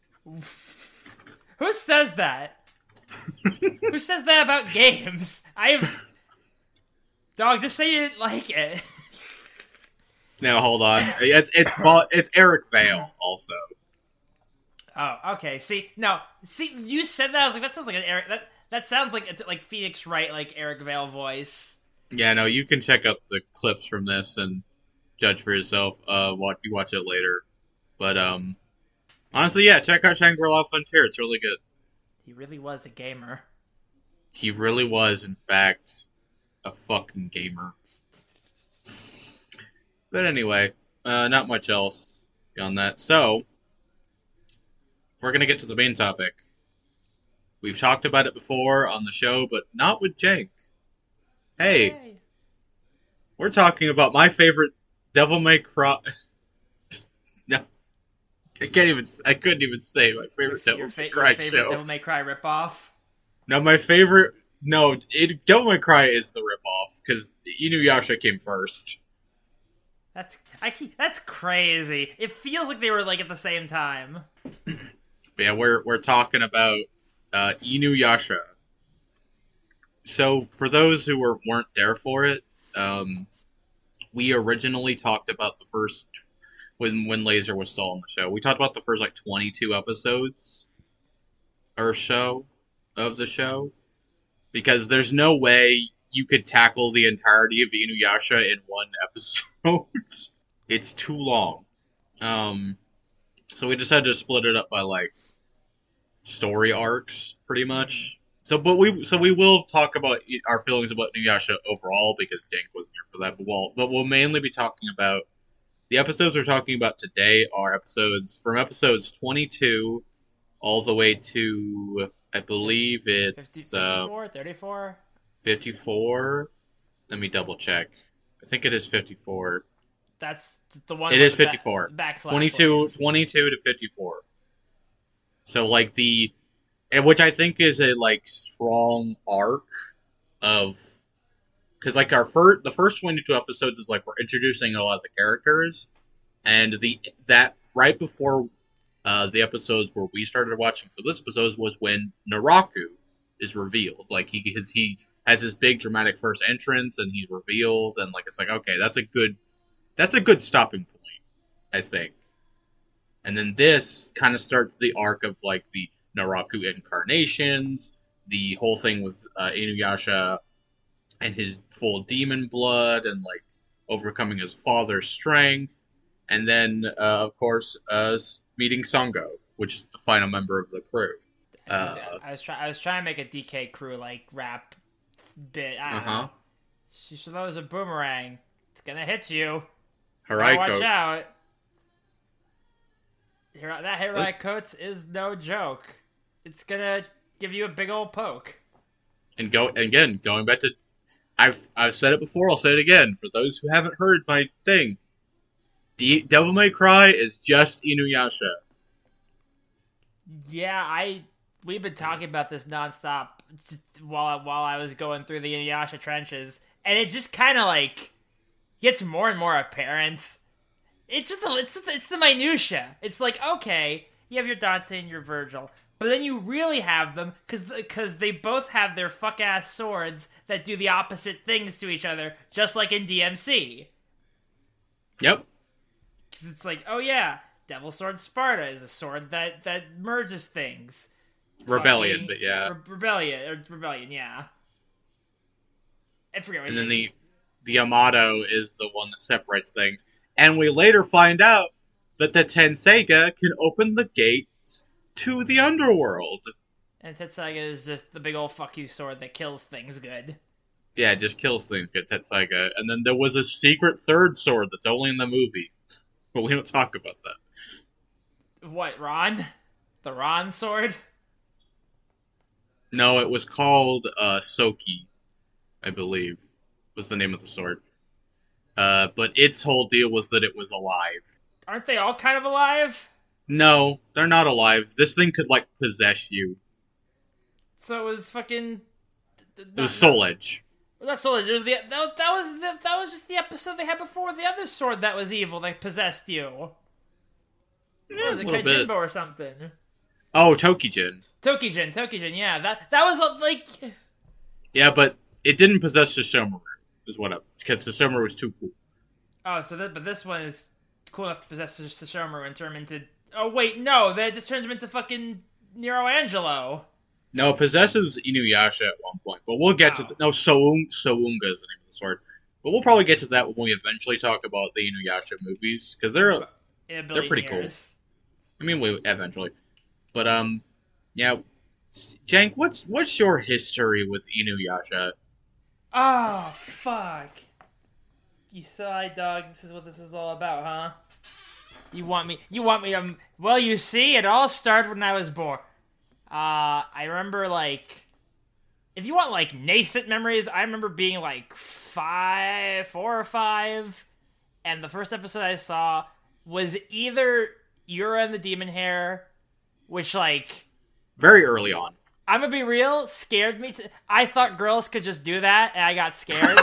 who says that? Who says that about games? I've dog. Just say you didn't like it. Now hold on, it's it's Vo- it's Eric Vale also. Oh, okay. See, no, see, you said that. I was like, that sounds like an Eric. That that sounds like it's like Phoenix Wright, like Eric Vale voice. Yeah, no, you can check out the clips from this and judge for yourself. Uh, watch you watch it later, but um, honestly, yeah, check out Shangri-La Frontier. It's really good. He really was a gamer. He really was, in fact, a fucking gamer. But anyway, uh, not much else beyond that. So, we're gonna get to the main topic. We've talked about it before on the show, but not with Jank. Hey, Yay. we're talking about my favorite Devil May Cry. No, I can't even. I couldn't even say my favorite Your, Devil your, fa- May your Cry favorite show. Devil May Cry ripoff. No, my favorite. No, it, Devil May Cry is the ripoff because Inuyasha came first. That's actually that's crazy. It feels like they were like at the same time. But yeah, we're we're talking about uh, Inuyasha. So for those who were weren't there for it, um, we originally talked about the first when when Laser was still on the show. We talked about the first like twenty-two episodes or so of the show because there's no way you could tackle the entirety of Inuyasha in one episode. It's too long. Um, so we decided to split it up by like story arcs, pretty much. So, but we so we will talk about our feelings about Inuyasha overall because Dank wasn't here for that. But we'll but we'll mainly be talking about the episodes we're talking about today are episodes from episodes twenty-two all the way to I believe it's fifty, fifty-four, uh, thirty-four fifty-four. Let me double check. I think it is fifty-four. That's the one. It with is the ba- fifty-four. backslash twenty-two, lane. twenty-two to fifty-four. So like the, and which I think is a like strong arc of, because like our first, the first twenty-two episodes is like we're introducing a lot of the characters, and the that right before uh, the episodes where we started watching for this episode was when Naraku is revealed. Like he his, he has this big dramatic first entrance, and he's revealed, and like it's like okay, that's a good, that's a good stopping point, I think. And then this kind of starts the arc of like the Naraku incarnations, the whole thing with uh, Inuyasha and his full demon blood, and like overcoming his father's strength, and then uh, of course uh, meeting Sango, which is the final member of the crew. I was, Uh, I was trying. I was trying to make a D K crew like rap bit. I don't Uh-huh. know. She throws a boomerang. It's gonna hit you. Harai Watch Coats. out. Hira- That Hirai Coats is no joke. It's gonna give you a big old poke. And go and again, going back to, I've I've said it before. I'll say it again for those who haven't heard my thing. D- Devil May Cry is just Inuyasha. Yeah, I we've been talking about this nonstop just while while I was going through the Inuyasha trenches, and it just kind of like gets more and more apparent It's just the it's just the, it's the minutia. It's like, okay, you have your Dante and your Virgil, but then you really have them because because they both have their fuck ass swords that do the opposite things to each other, just like in D M C. Yep. Because it's like, oh yeah, Devil Sword Sparta is a sword that that merges things. Rebellion, Fucking but yeah. Re- rebellion or rebellion, yeah. I forget what And you then the the Yamato is the one that separates things. And we later find out that the Tenseiga can open the gates to the underworld. And Tetsaiga is just the big old fuck you sword that kills things good. Yeah, it just kills things good, Tenseiga. And then there was a secret third sword that's only in the movie. But we don't talk about that. What, Ron? The Ron sword? No, it was called uh, Soki, I believe, was the name of the sword. Uh, but its whole deal was that it was alive. Aren't they all kind of alive? No, they're not alive. This thing could, like, possess you. So it was fucking... It was Soul Edge. That's Soul Edge. It was the, that, that, was the, that was just the episode they had before the other sword that was evil that possessed you. Yeah, What was it, a little bit. Kaijinbo or something? Oh, Tokijin. Tokijin, Tokijin, yeah. That that was, like... Yeah, but it didn't possess Sesshomaru, is what up. Because Sesshomaru was too cool. Oh, so that, but this one is cool enough to possess Sesshomaru and turn him into... Oh, wait, no, that just turns him into fucking Nero Angelo. No, it possesses Inuyasha at one point, but we'll get Oh. to... Th- no, Soung, Sounga is the name of the sword. But we'll probably get to that when we eventually talk about the Inuyasha movies, because they're... In a billion They're pretty years. I mean, we eventually. But, um, yeah. Jank, what's what's your history with Inuyasha? Oh, fuck. You side dog, this is what this is all about, huh? You want me, you want me to, well, you see, it all started when I was born. Uh, I remember, like, if you want, like, nascent memories, I remember being, like, five, four or five, and the first episode I saw was either Yura and the Demon Hair, which, like... Very early on. I'm gonna be real, scared me to... I thought girls could just do that, and I got scared.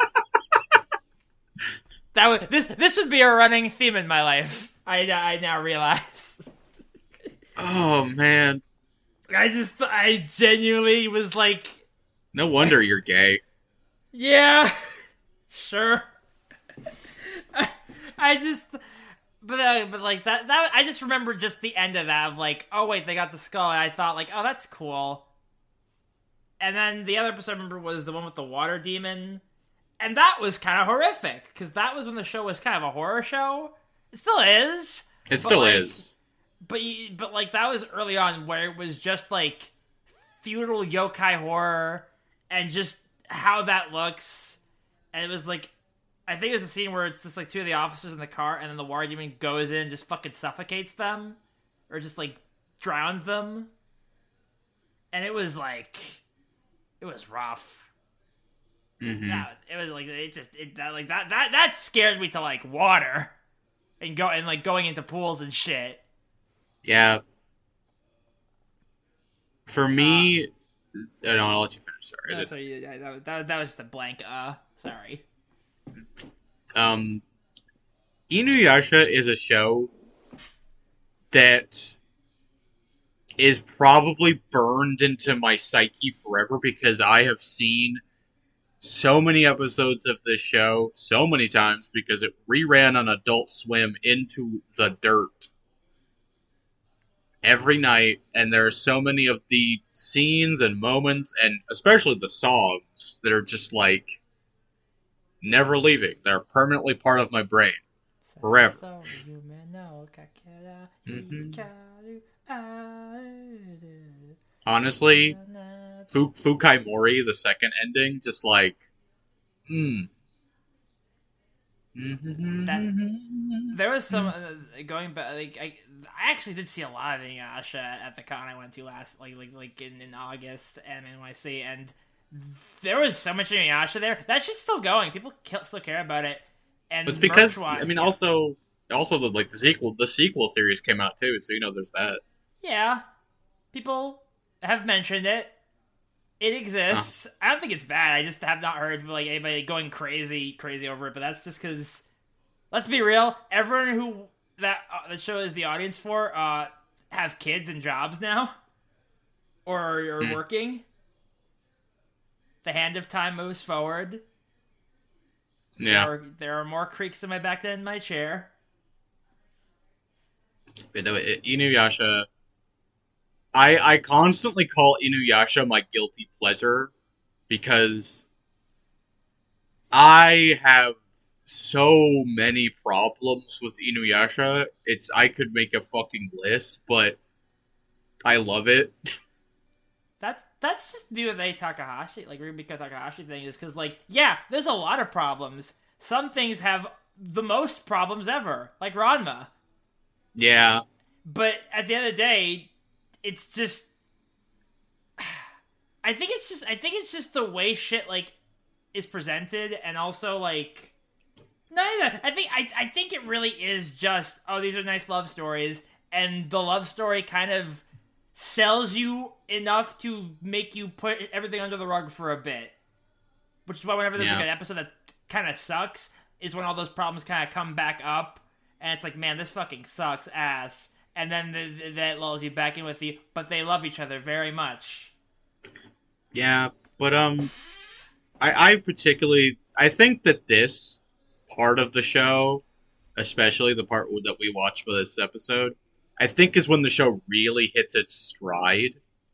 that would this this would be a running theme in my life. I, I now realize. Oh, man. I just... I genuinely was like... No wonder you're gay. Yeah, sure. I, I just... But, uh, but like, that, that... I just remember just the end of that, of like, oh, wait, they got the skull, and I thought, like, oh, that's cool. And then the other episode I remember was the one with the water demon. And that was kind of horrific, because that was when the show was kind of a horror show. It still is. It still like, is. But, you, but, like, that was early on, where it was just, like, feudal yokai horror, and just how that looks. And it was, like, I think it was the scene where it's just, like, two of the officers in the car, and then the water demon goes in and just fucking suffocates them. Or just, like, drowns them. And it was, like... It was rough. Mm-hmm. That, it was, like, it just... It, that, like, that, that, that scared me to, like, water. And, go, and, like, going into pools and shit. Yeah. For me... Uh, no, I'll let you finish, sorry. No, sorry, that, that, that, that was just a blank, uh... Sorry. Um, Inuyasha is a show that is probably burned into my psyche forever because I have seen so many episodes of this show so many times because it reran on Adult Swim into the dirt every night, and there are so many of the scenes and moments, and especially the songs, that are just like never leaving. They're permanently part of my brain. Forever. Mm-hmm. Honestly, Fu- Fukai Mori, the second ending, just like, hmm. That, there was some uh, going back. Like I, I actually did see a lot of Inuyasha at the con I went to last, like like like in, in August and N Y C, and there was so much Inuyasha there. That shit's still going. People still care about it. And it's because merch-wise, I mean, yeah. also, also the like the sequel, the sequel series came out too, so you know there's that. Yeah, people have mentioned it. It exists. Huh. I don't think it's bad. I just have not heard like anybody going crazy, crazy over it. But that's just because let's be real. Everyone who that uh, the show is the audience for uh, have kids and jobs now, or are Mm. working. The hand of time moves forward. Yeah. There are, there are more creaks in my back than in my chair. But no, it- Inuyasha. I I constantly call Inuyasha my guilty pleasure because I have so many problems with Inuyasha. It's I could make a fucking list, but I love it. That's that's just me with a Takahashi, like Rumiko Takahashi thing, is because like yeah, there's a lot of problems. Some things have the most problems ever, like Ranma. Yeah, But at the end of the day, it's just. I think it's just. I think it's just the way shit like is presented, and also like. No, no, no. I think I. I think it really is just. Oh, these are nice love stories, and the love story kind of sells you enough to make you put everything under the rug for a bit. Which is why whenever there's Yeah. like an episode that kind of sucks, is when all those problems kind of come back up, and it's like, man, this fucking sucks ass. And then the, the, that lulls you back in with you, but they love each other very much. yeah, but um, I I particularly I think that this part of the show, especially the part that we watched for this episode, I think is when the show really hits its stride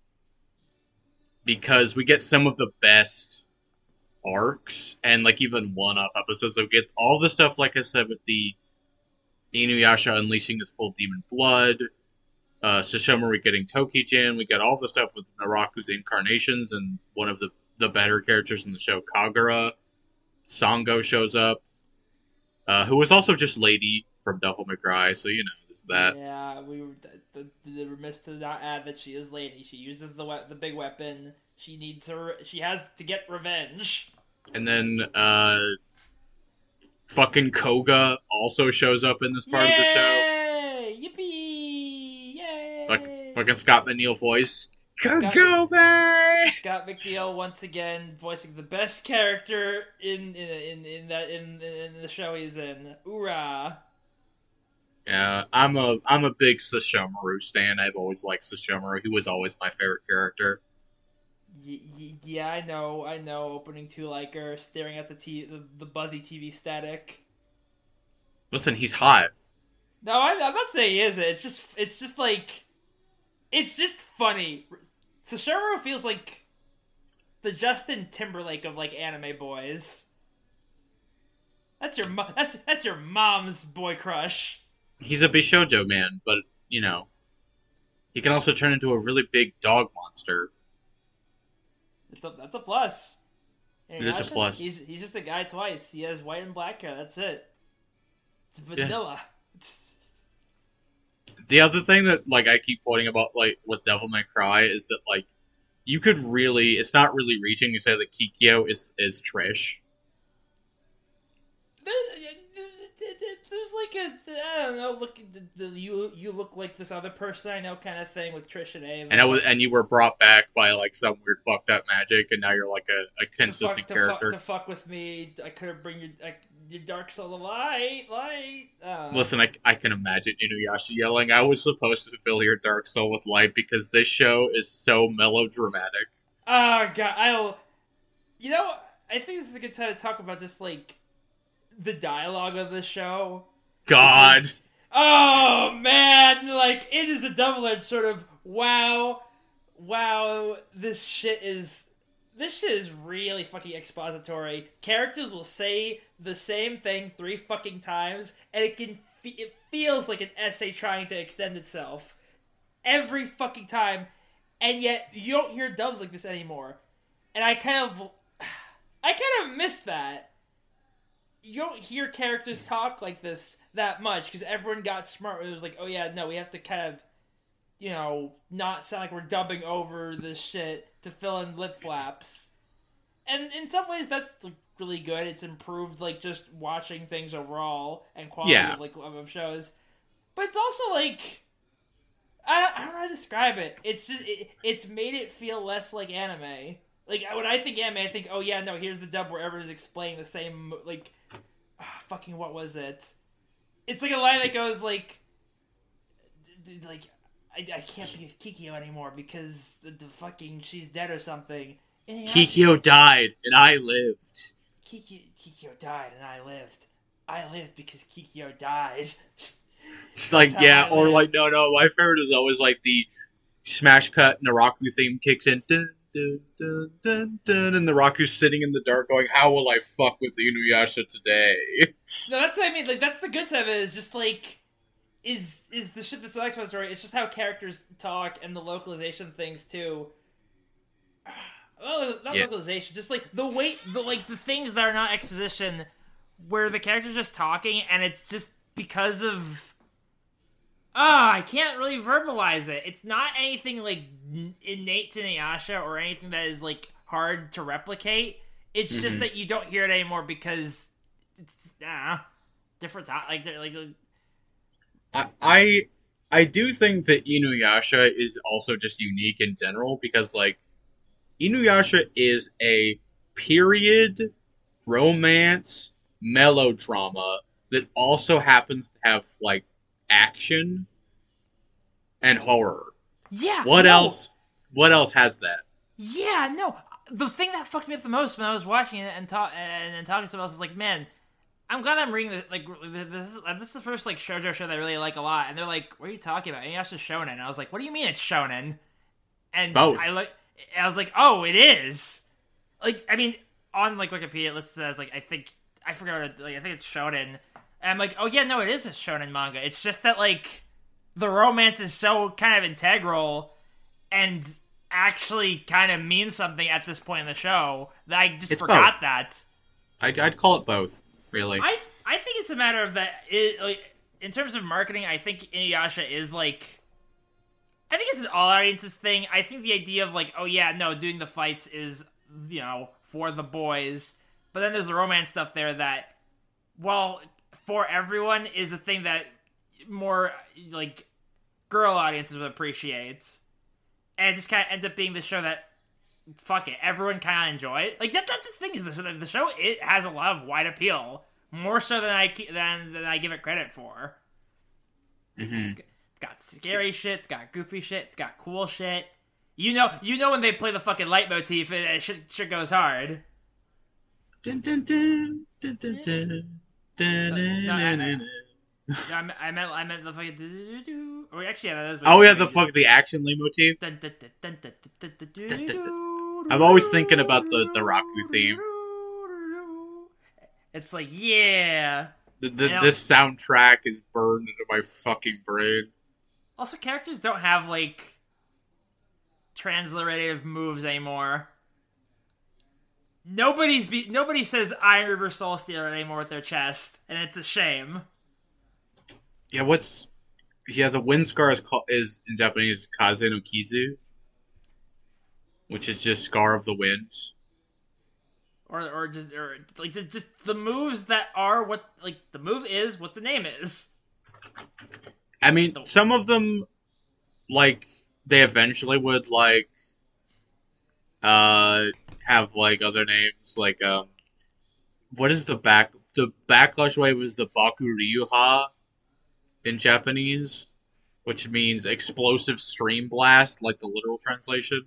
because we get some of the best arcs and like even one-off episodes. So we get all the stuff, like I said, with the Inuyasha unleashing his full demon blood, uh, Sesshomaru getting Tokijin. We got all the stuff with Naraku's incarnations and one of the, the better characters in the show, Kagura. Sango shows up, uh, who was also just Lady from Devil May Cry, so you know, there's that. Yeah, we were the, the, the remiss to not add that she is Lady. She uses the we- the big weapon. She needs her. She has to get revenge. And then, uh, fucking Koga also shows up in this part of the show. Yay! Yippee! Yay! Fuck, fucking Scott McNeil voice. Scott- Koga! Scott McNeil once again voicing the best character in in in, in that in, in the show he's in. Oorah! Yeah, I'm a I'm a big Sesshomaru stan. I've always liked Sesshomaru. He was always my favorite character. Y- y- yeah, I know, I know. Opening to like her staring at the t the, the buzzy T V static. Listen, he's hot. No, I'm, I'm not saying he isn't. It's just it's just like it's just funny. Sesshomaru feels like the Justin Timberlake of like anime boys. That's your mo- that's that's your mom's boy crush. He's a Bishojo man, but you know, he can also turn into a really big dog monster. It's a, that's a plus. And It is a Inuyasha, plus. He's he's just a guy twice. He has white and black hair. That's it. It's vanilla. The other thing that like I keep quoting about like with Devil May Cry is that like you could really it's not really reaching to say that Kikyo is is Trish. There's, there's like a I don't know. Look, the, the, you you look like this other person I know kind of thing with Trish and Ava. And I was, and you were brought back by like some weird fucked up magic, and now you're like a, a to consistent fuck, to character. fuck, to fuck with me. I could have bring your I, your dark soul of light, light. Uh, Listen, I, I can imagine Inuyasha yelling, "I was supposed to fill your dark soul with light," because this show is so melodramatic. Oh god, I'll. You know, I think this is a good time to talk about just like the dialogue of the show. God, Because- oh man, like it is a double-edged sort of wow, wow. This shit is this shit is really fucking expository. Characters will say the same thing three fucking times, and it can fe- it feels like an essay trying to extend itself every fucking time, and yet you don't hear dubs like this anymore. And I kind of, I kind of miss that. You don't hear characters talk like this that much because everyone got smart. It was like, oh yeah, no, we have to kind of, you know, not sound like we're dubbing over this shit to fill in lip flaps. And in some ways, that's like, really good. It's improved, like, just watching things overall and quality Yeah. of like of shows. But it's also like, I don't, I don't know how to describe it. It's just it, it's made it feel less like anime. Like when I think anime, I think, oh yeah, no, here's the dub where everyone's explaining the same like, ah, fucking what was it? it's like a line that goes like, like I, I can't be with Kikyo anymore because the, the fucking she's dead or something. And Kikyo died and I lived. Kikyo, Kikyo died and I lived. I lived because Kikyo died. Like yeah, or like no, no. My favorite is always like the smash cut Naraku theme kicks in, dun, dun, dun, dun, dun, and Naraku's sitting in the dark going, "How will I fuck with Inuyasha today?" No, that's what I mean. Like that's the good side of it. Is just like, is is the shit that's the next story. It's just how characters talk and the localization things too. Well, not yeah. localization, just like the way, the like the things that are not exposition, where the character's just talking and it's just because of. Ah, oh, I can't really verbalize it. It's not anything, like, innate to Inuyasha or anything that is, like, hard to replicate. It's mm-hmm. just that you don't hear it anymore because it's, ah, uh, different, like, like... I, I, I do think that Inuyasha is also just unique in general because, like, Inuyasha is a period romance melodrama that also happens to have, like, action and horror. Yeah. What no. else? What else has that? Yeah. No. The thing that fucked me up the most when I was watching it and talk and, and talking to someone else is like, man, I'm glad I'm reading the, like this. Is, this is the first like shoujo show that I really like a lot. And they're like, "What are you talking about?" And Inuyasha's shonen. And I was like, "What do you mean it's shonen?" And Both. I like, I was like, "Oh, it is." Like, I mean, on like Wikipedia, it lists as like I think I forgot. What it, like I think it's shonen. And I'm like, oh yeah, no, it is a shonen manga. It's just that, like, the romance is so kind of integral and actually kind of means something at this point in the show that I just it's forgot both. that. I'd, I'd call it both, really. I I think it's a matter of that, it, like, in terms of marketing, I think Inuyasha is, like, I think it's an all audiences thing. I think the idea of, like, oh yeah, no, doing the fights is, you know, for the boys. But then there's the romance stuff there that, well... for everyone is a thing that more, like, girl audiences would appreciate. And it just kind of ends up being the show that, fuck it, everyone kind of enjoy. Like, that, that's the thing, is the, the show, it has a lot of wide appeal. More so than I, than, than I give it credit for. Mm-hmm. It's, it's got scary shit, it's got goofy shit, it's got cool shit. You know you know when they play the fucking leitmotif, it, it shit, shit goes hard. Dun, dun, dun, dun, dun, dun. No, I, I, I, meant, I meant I meant the fucking. Or actually, yeah, that is. Oh yeah, the fuck the action leitmotif. I'm always thinking about the the Raku theme. It's like yeah. The, the, this soundtrack is burned into my fucking brain. Also, characters don't have like transliterative moves anymore. Nobody's be- nobody says Iron River Soul Stealer anymore with their chest, and it's a shame. Yeah, what's yeah the wind scar is called is in Japanese Kaze no Kizu, which is just scar of the wind. Or or just or like just, just the moves that are what like the move is what the name is. I mean, some of them like they eventually would like uh. have like other names like um what is the back the backlash wave is the Baku Ryuha in Japanese, which means explosive stream blast, like the literal translation.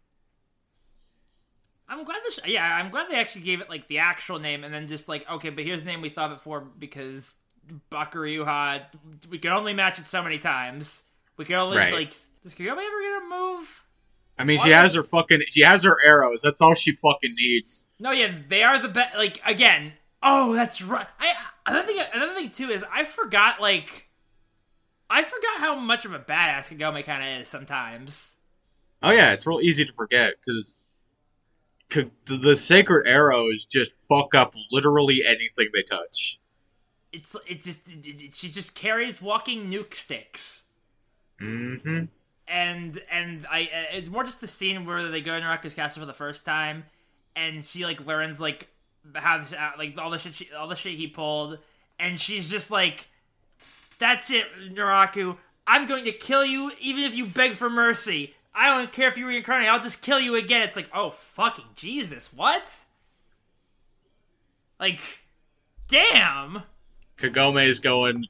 I'm glad this yeah I'm glad they actually gave it like the actual name and then just like okay but here's the name we thought of it for because Baku Ryuha we can only match it so many times. We can only right. like does Kagome ever get a move? I mean, Why she has her fucking, she has her arrows. That's all she fucking needs. No, yeah, they are the best. Like again, oh, that's right. I another thing, another thing too is I forgot like, I forgot how much of a badass Kagome kind of is sometimes. Oh yeah, it's real easy to forget because the sacred arrows just fuck up literally anything they touch. It's it's just it, it, she just carries walking nuke sticks. Mm-hmm. And and I it's more just the scene where they go to Naraku's castle for the first time, and she like learns like how like all the shit she, all the shit he pulled, and she's just like, "That's it, Naraku. I'm going to kill you, even if you beg for mercy. I don't care if you reincarnate. I'll just kill you again." It's like, oh fucking Jesus, what? Like, damn. Kagome is going,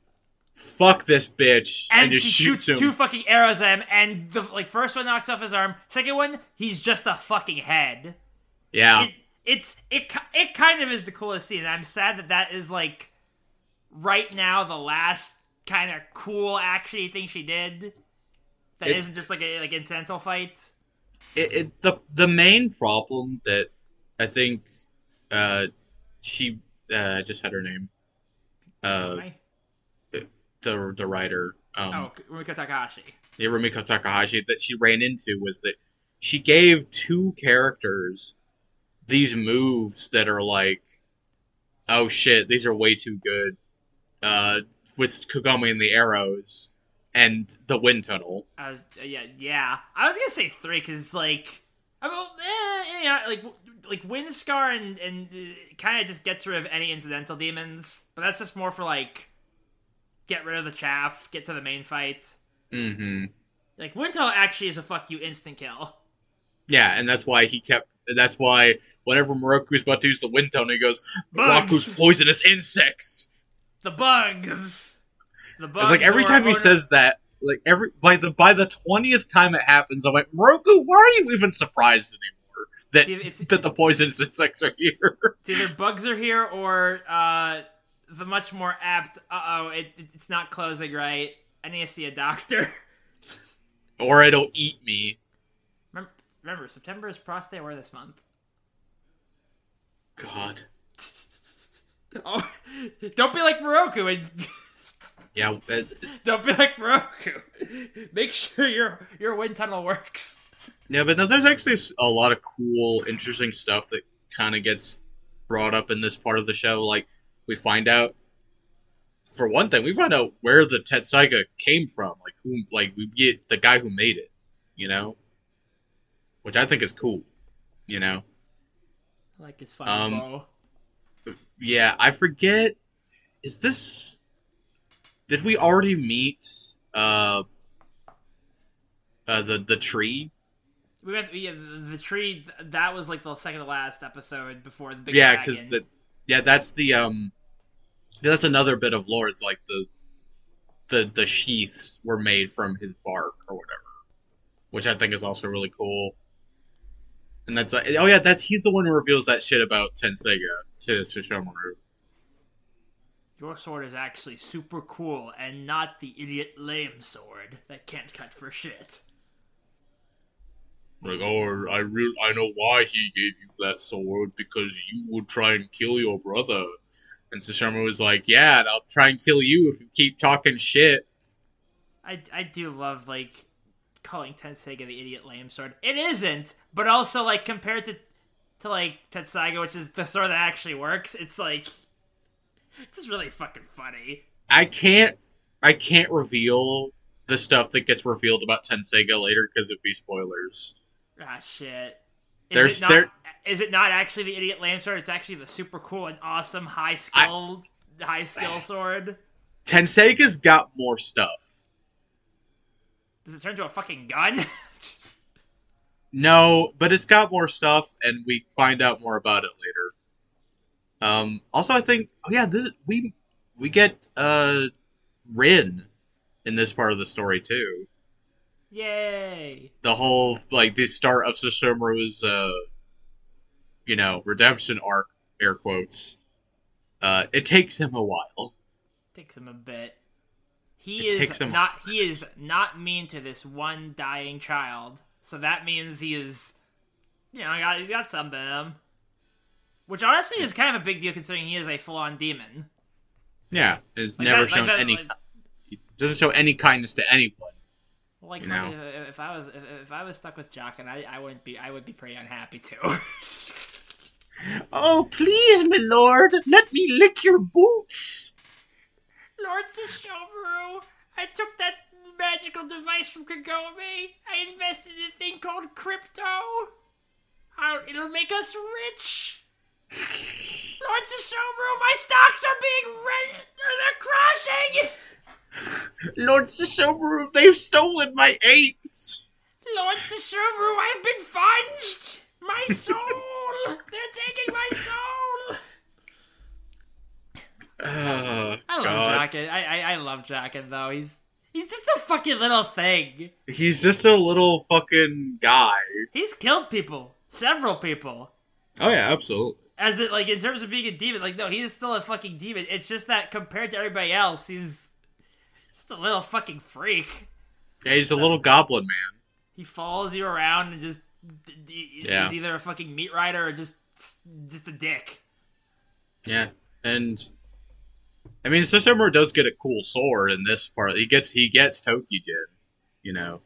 fuck this bitch, and, and just she shoots shoots him. two fucking arrows at him, and the like first one knocks off his arm, second one he's just a fucking head. Yeah, it, it's it it kind of is the coolest scene, and I'm sad that that is like right now the last kind of cool actiony thing she did that it, isn't just like a like incidental fight. It, it the the main problem that I think uh she uh I just had her name uh the the writer um oh Rumiko Takahashi yeah Rumiko Takahashi that she ran into was that she gave two characters these moves that are like, oh shit, these are way too good, uh with Kagome and the arrows and the wind tunnel. I was uh, yeah yeah I was gonna say three because like I mean eh, yeah like like Windscar and and uh, kind of just gets rid of any incidental demons, but that's just more for like get rid of the chaff, get to the main fight. Mm-hmm. Like wind tunnel actually is a fuck you instant kill. Yeah, and that's why he kept. That's why whenever Moroku's about to use the wind tunnel, he goes, Bugs! "Moroku's poisonous insects." The bugs. The bugs. It's like every or, time he or says that, like every by the by the twentieth time it happens, I'm like, Moroku, why are you even surprised anymore that it's, it's, that the poisonous insects are here? It's either bugs are here or uh, the much more apt. Uh oh, it, it it's not closing right. I need to see a doctor. Or it'll eat me. Remember, remember, September is prostate aware this month. God. Oh, don't be like Moroku and Yeah. That, don't be like Moroku. Make sure your your wind tunnel works. yeah, but no, there's actually a lot of cool, interesting stuff that kind of gets brought up in this part of the show. Like, we find out, for one thing, we find out where the Tenseiga came from. Like, who, like, we get the guy who made it, you know? Which I think is cool, you know? I like his funny Um, bow. Yeah, I forget. Is this? Did we already meet uh, uh the the tree? We went yeah, the, the tree. That was like the second to last episode before the big Yeah, dragon. because the yeah that's the um that's another bit of lore. It's like the the the sheaths were made from his bark or whatever, which I think is also really cool. And that's uh, oh yeah, that's he's the one who reveals that shit about Tenseiga to Sesshomaru. Your sword is actually super cool and not the idiot lame sword that can't cut for shit. Like, oh, I re- I know why he gave you that sword, because you would try and kill your brother. And Sesshomaru was like, yeah, and I'll try and kill you if you keep talking shit. I, I do love, like, calling Tenseiga the idiot lame sword. It isn't, but also, like, compared to, to like, Tenseiga, which is the sword that actually works, it's, like, it's just really fucking funny. I can't, I can't reveal the stuff that gets revealed about Tenseiga later because it'd be spoilers. Ah, shit. Is There's- it not, there- is it not actually the idiot lame sword? It's actually the super cool and awesome high skill, high skill sword. Tenseiga's got more stuff. Does it turn into a fucking gun? No, but it's got more stuff, and we find out more about it later. Um, also, I think, oh yeah, this we we get uh Rin in this part of the story too. Yay! The whole like the start of Sesshomaru's uh, you know, redemption arc, air quotes. Uh, it takes him a while. Takes him a bit. He It is takes him- not. He is not mean to this one dying child. So that means he is, you know, got, he's got something in him. Which honestly is kind of a big deal considering he is a full-on demon. Yeah, it's Like never that- like shown that- any. like- He doesn't show any kindness to anyone. Like You fuck, know. if, if I was if, if I was stuck with Jock, and I, I wouldn't be I would be pretty unhappy too. Oh, please, my lord, let me lick your boots. Lord Sesshomaru, I took that magical device from Kagome. I invested in a thing called crypto. I'll, it'll make us rich. Lord Sesshomaru, my stocks are being re- they're crashing. Lord Sesshomaru, they've stolen my apes. Lord Sesshomaru, I've been funged. My soul. They're taking my soul. Oh, I love God. Jock. Jaqen. I, I I love Jaqen though. He's he's just a fucking little thing. He's just a little fucking guy. He's killed people, several people. Oh yeah, absolutely. As it like in terms of being a demon, like no, he is still a fucking demon. It's just that compared to everybody else, he's just a little fucking freak. Yeah, he's a little goblin man. He follows you around and just he's Yeah. either a fucking meat rider or just just a dick. Yeah, and I mean, Susumu does get a cool sword in this part. He gets he gets Tokijin, you know,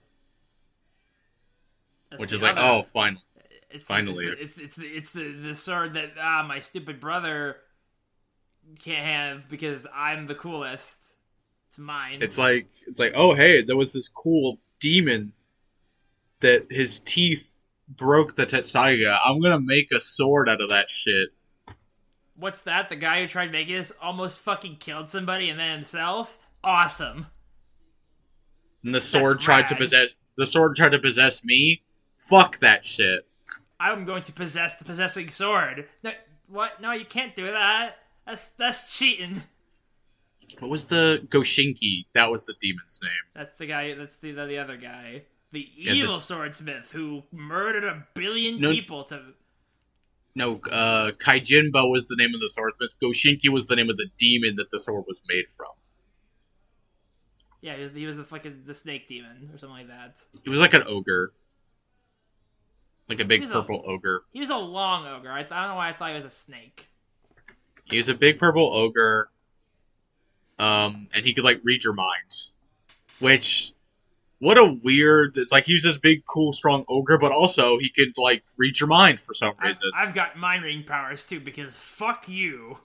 That's which the is like, other- oh, finally. It's the, Finally. it's it's it's, it's the, the sword that ah my stupid brother can't have because I'm the coolest. It's mine. It's like it's like, oh hey, there was this cool demon that his teeth broke the Tetsaiga. I'm gonna make a sword out of that shit. What's that? The guy who tried making this almost fucking killed somebody and then himself? Awesome. And the sword That's tried rad. to possess the sword tried to possess me. Fuck that shit. I'm going to possess the possessing sword. No, what? No, you can't do that. That's that's cheating. What was the Goshinki? That was the demon's name. That's the guy. That's the the, the other guy. The Yeah, the- evil swordsmith who murdered a billion No- people to. No, uh, Kaijinbo was the name of the swordsmith. Goshinki was the name of the demon that the sword was made from. Yeah, he was, he was the fucking the snake demon or something like that. He was like an ogre. Like a big He's a- purple ogre. He was a long ogre. I, I don't know why I thought he was a snake. He was a big purple ogre. Um, and he could like read your minds. Which, what a weird, it's like he was this big, cool, strong ogre, but also he could like read your mind for some I've, reason. I've got mind reading powers too because fuck you.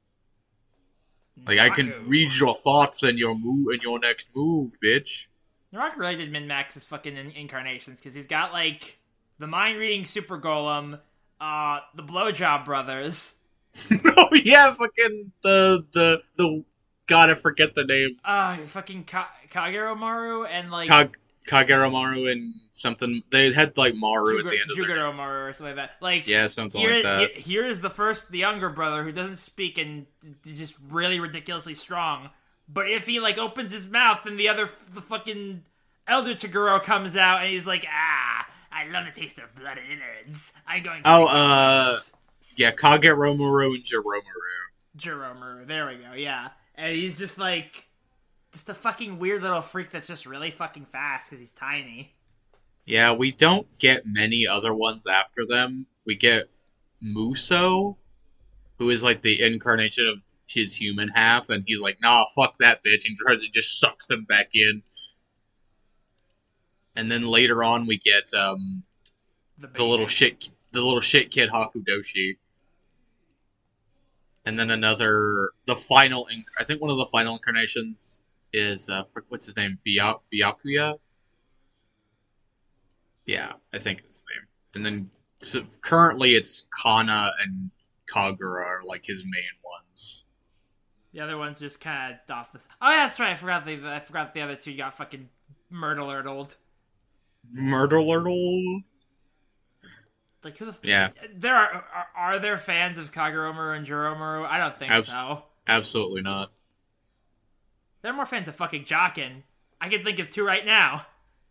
Like I can Naraku. read your thoughts and your move and your next move, bitch. Naraku really did min-max his fucking in- incarnations because he's got like the mind reading super golem, uh, the blowjob brothers, Oh yeah, fucking the the the God, I forget the names. uh, fucking Ka- Kageromaru, and like Kag Kageramaru and something. They had like Maru at the end of their name. Jugaromaru or something like that. Like Yeah, something here, like that. he- here is the first, the younger brother who doesn't speak and is just really ridiculously strong. But if he like opens his mouth, then the other, the fucking elder Toguro comes out and he's like, ah, I love the taste of blood and innards. I'm going to Oh, make uh, innards." Yeah, Kageromaru and Jiromaru. Jiromaru, there we go, yeah. And he's just like, just a fucking weird little freak that's just really fucking fast because he's tiny. Yeah, we don't get many other ones after them. We get Muso, who is like the incarnation of his human half, and he's like, nah, fuck that bitch, and tries to just sucks him back in. And then later on, we get um The, the little baby. shit, the little shit kid Hakudoshi. And then another, the final, inc- I think one of the final incarnations is, uh, frick, what's his name? Bya- Byakuya? Yeah, I think it's his name. And then, so currently it's Kana and Kagura are like his main ones. The other one's just kind of off this. Oh yeah, that's right. I forgot the I forgot the other two got fucking murder-lurtled. Murder-lurtle? Like who the f- Yeah, There are, are are there fans of Kageromaru and Jiromaru? I don't think Abs- so. absolutely not. There are more fans of fucking Jaqen. I can think of two right now.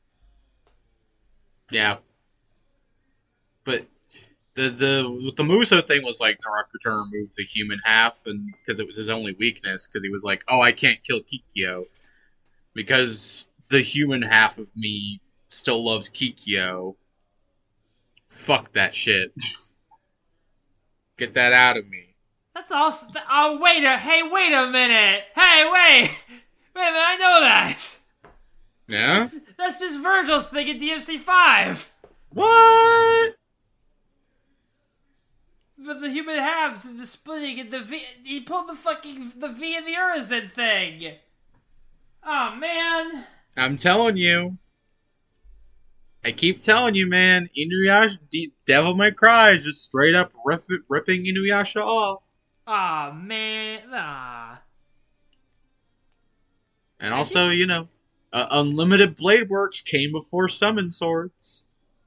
Yeah. But the the the Muso thing was like Naraku trying to remove the human half, and because it was his only weakness, because he was like, oh, I can't kill Kikyo because the human half of me still loves Kikyo. Fuck that shit. Get that out of me. That's all. St- oh wait a hey wait a minute. Hey wait wait a minute. I know that. Yeah? That's, that's just Virgil's thing in D M C five. What? But the human halves and the splitting and the V, he pulled the fucking the V and the Urizen thing. Oh man. I'm telling you. I keep telling you, man. Inuyasha, D- Devil May Cry is just straight up rip- ripping Inuyasha off. Oh man. Ah. And also, you know, uh, Unlimited Blade Works came before Summon Swords.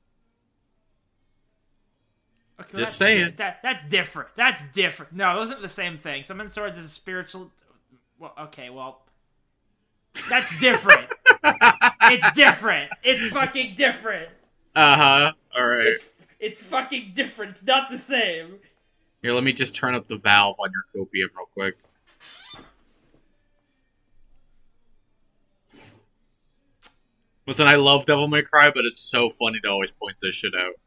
Okay, Just that's saying. di- that that's different. That's different. No, those aren't the same thing. Summon Swords is a spiritual. well, okay, well, that's different. It's different. It's fucking different. Uh huh. All right. It's it's fucking different. It's not the same. Here, let me just turn up the valve on your copium real quick. Listen, I love Devil May Cry, but it's so funny to always point this shit out.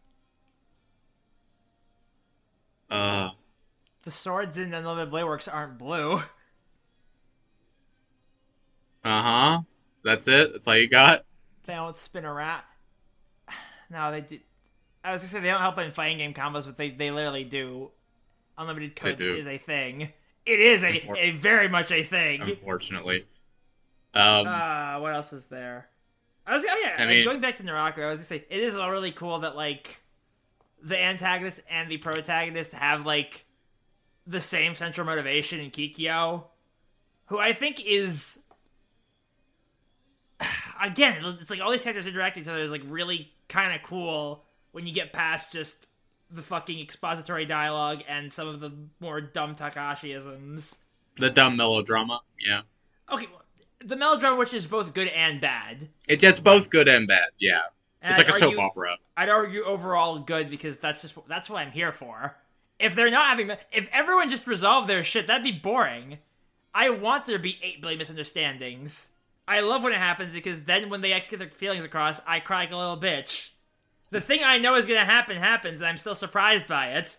Uh. The swords in Unlimited Blade Works aren't blue. Uh huh. That's it. That's all you got. They don't spin around. No, they did. I was gonna say they don't help in fighting game combos, but they, they literally do. Unlimited code is a thing. It is a, Unfor- a very much a thing. Unfortunately. Um. Uh, what else is there? I was oh yeah. I mean, going back to Naraku, I was gonna say it is really cool that like the antagonist and the protagonist have like the same central motivation in Kikyo, who I think is again, it's like all these characters interact with each other is like really kind of cool when you get past just the fucking expository dialogue and some of the more dumb Takashi-isms. The dumb melodrama, yeah. Okay, well, the melodrama, which is both good and bad. It, it's both good and bad, yeah. And it's like I'd a soap argue, opera. I'd argue overall good because that's just that's what I'm here for. If they're not having, if everyone just resolved their shit, that'd be boring. I want there to be eight billion misunderstandings. I love when it happens because then when they actually get their feelings across, I cry like a little bitch. The thing I know is gonna happen happens, and I'm still surprised by it.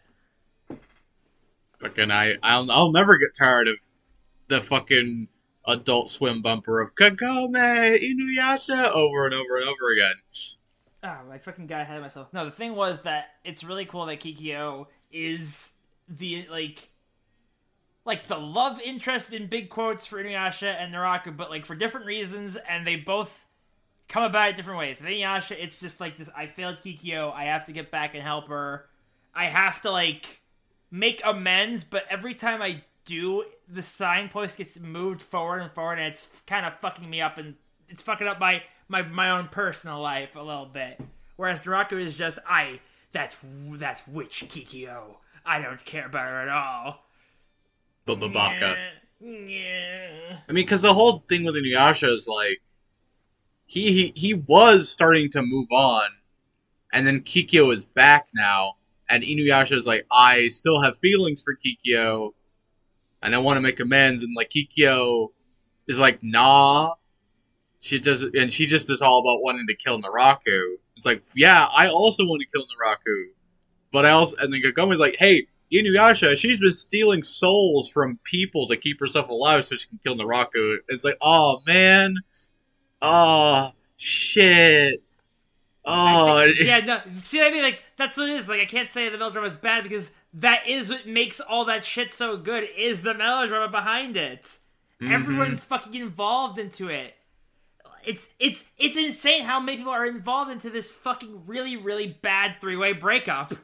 Fucking I, I'll, I'll never get tired of the fucking Adult Swim bumper of Kagome Inuyasha over and over and over again. Ah, oh, my fucking got ahead of myself. No, the thing was that it's really cool that Kikyo is the, like, like the love interest in big quotes for Inuyasha and Naraku, but, like, for different reasons, and they both come about it different ways. With Inuyasha, it's just, like, this, I failed Kikyo, I have to get back and help her. I have to, like, make amends, but every time I do, the signpost gets moved forward and forward, and it's kind of fucking me up, and it's fucking up my, my, my own personal life a little bit. Whereas Naraku is just, I, that's, that's witch Kikyo. I don't care about her at all. Babaka. Yeah. I mean, because the whole thing with Inuyasha is, like, he, he, he was starting to move on, and then Kikyo is back now, and Inuyasha is like, I still have feelings for Kikyo, and I want to make amends, and, like, Kikyo is like, nah. She does, and she just is all about wanting to kill Naraku. It's like, yeah, I also want to kill Naraku. But I also, and then Kagome's like, hey, Inuyasha, she's been stealing souls from people to keep herself alive so she can kill Naraku. It's like, oh, man. Oh, shit. Oh. Think, yeah, no, see what I mean? Like, that's what it is. Like, I can't say the melodrama is bad because that is what makes all that shit so good, is the melodrama behind it. Mm-hmm. Everyone's fucking involved into it. It's it's it's insane how many people are involved into this fucking really, really bad three-way breakup.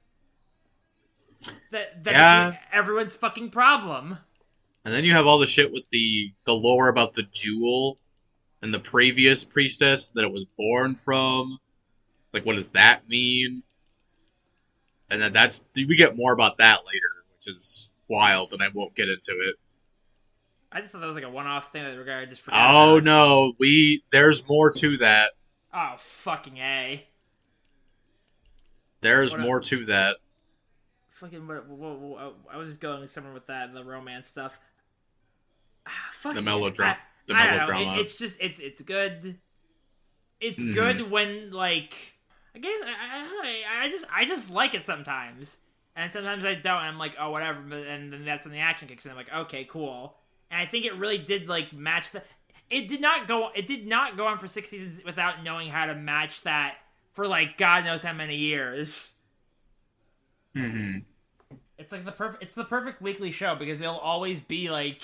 That that yeah. became everyone's fucking problem. And then you have all the shit with the, the lore about the jewel and the previous priestess that it was born from. Like, what does that mean? And then that's, we get more about that later, which is wild, and I won't get into it. I just thought that was like a one-off thing that regard just forgot Oh about. no, we there's more to that. Oh fucking A. There's what more a, to that. Fucking what, what, what, I was going somewhere with that, the romance stuff. Ah, fucking the melodrama. The I melodrama. don't know. It, it's just it's it's good. It's mm. good when, like, I guess I, I I just I just like it sometimes, and sometimes I don't. And I'm like, oh whatever, but and then that's when the action kicks in. I'm like, okay, cool. And I think it really did, like, match the... It did not go It did not go on for six seasons without knowing how to match that for, like, God knows how many years. Mm-hmm. It's, like, the perfect... It's the perfect weekly show, because it'll always be, like...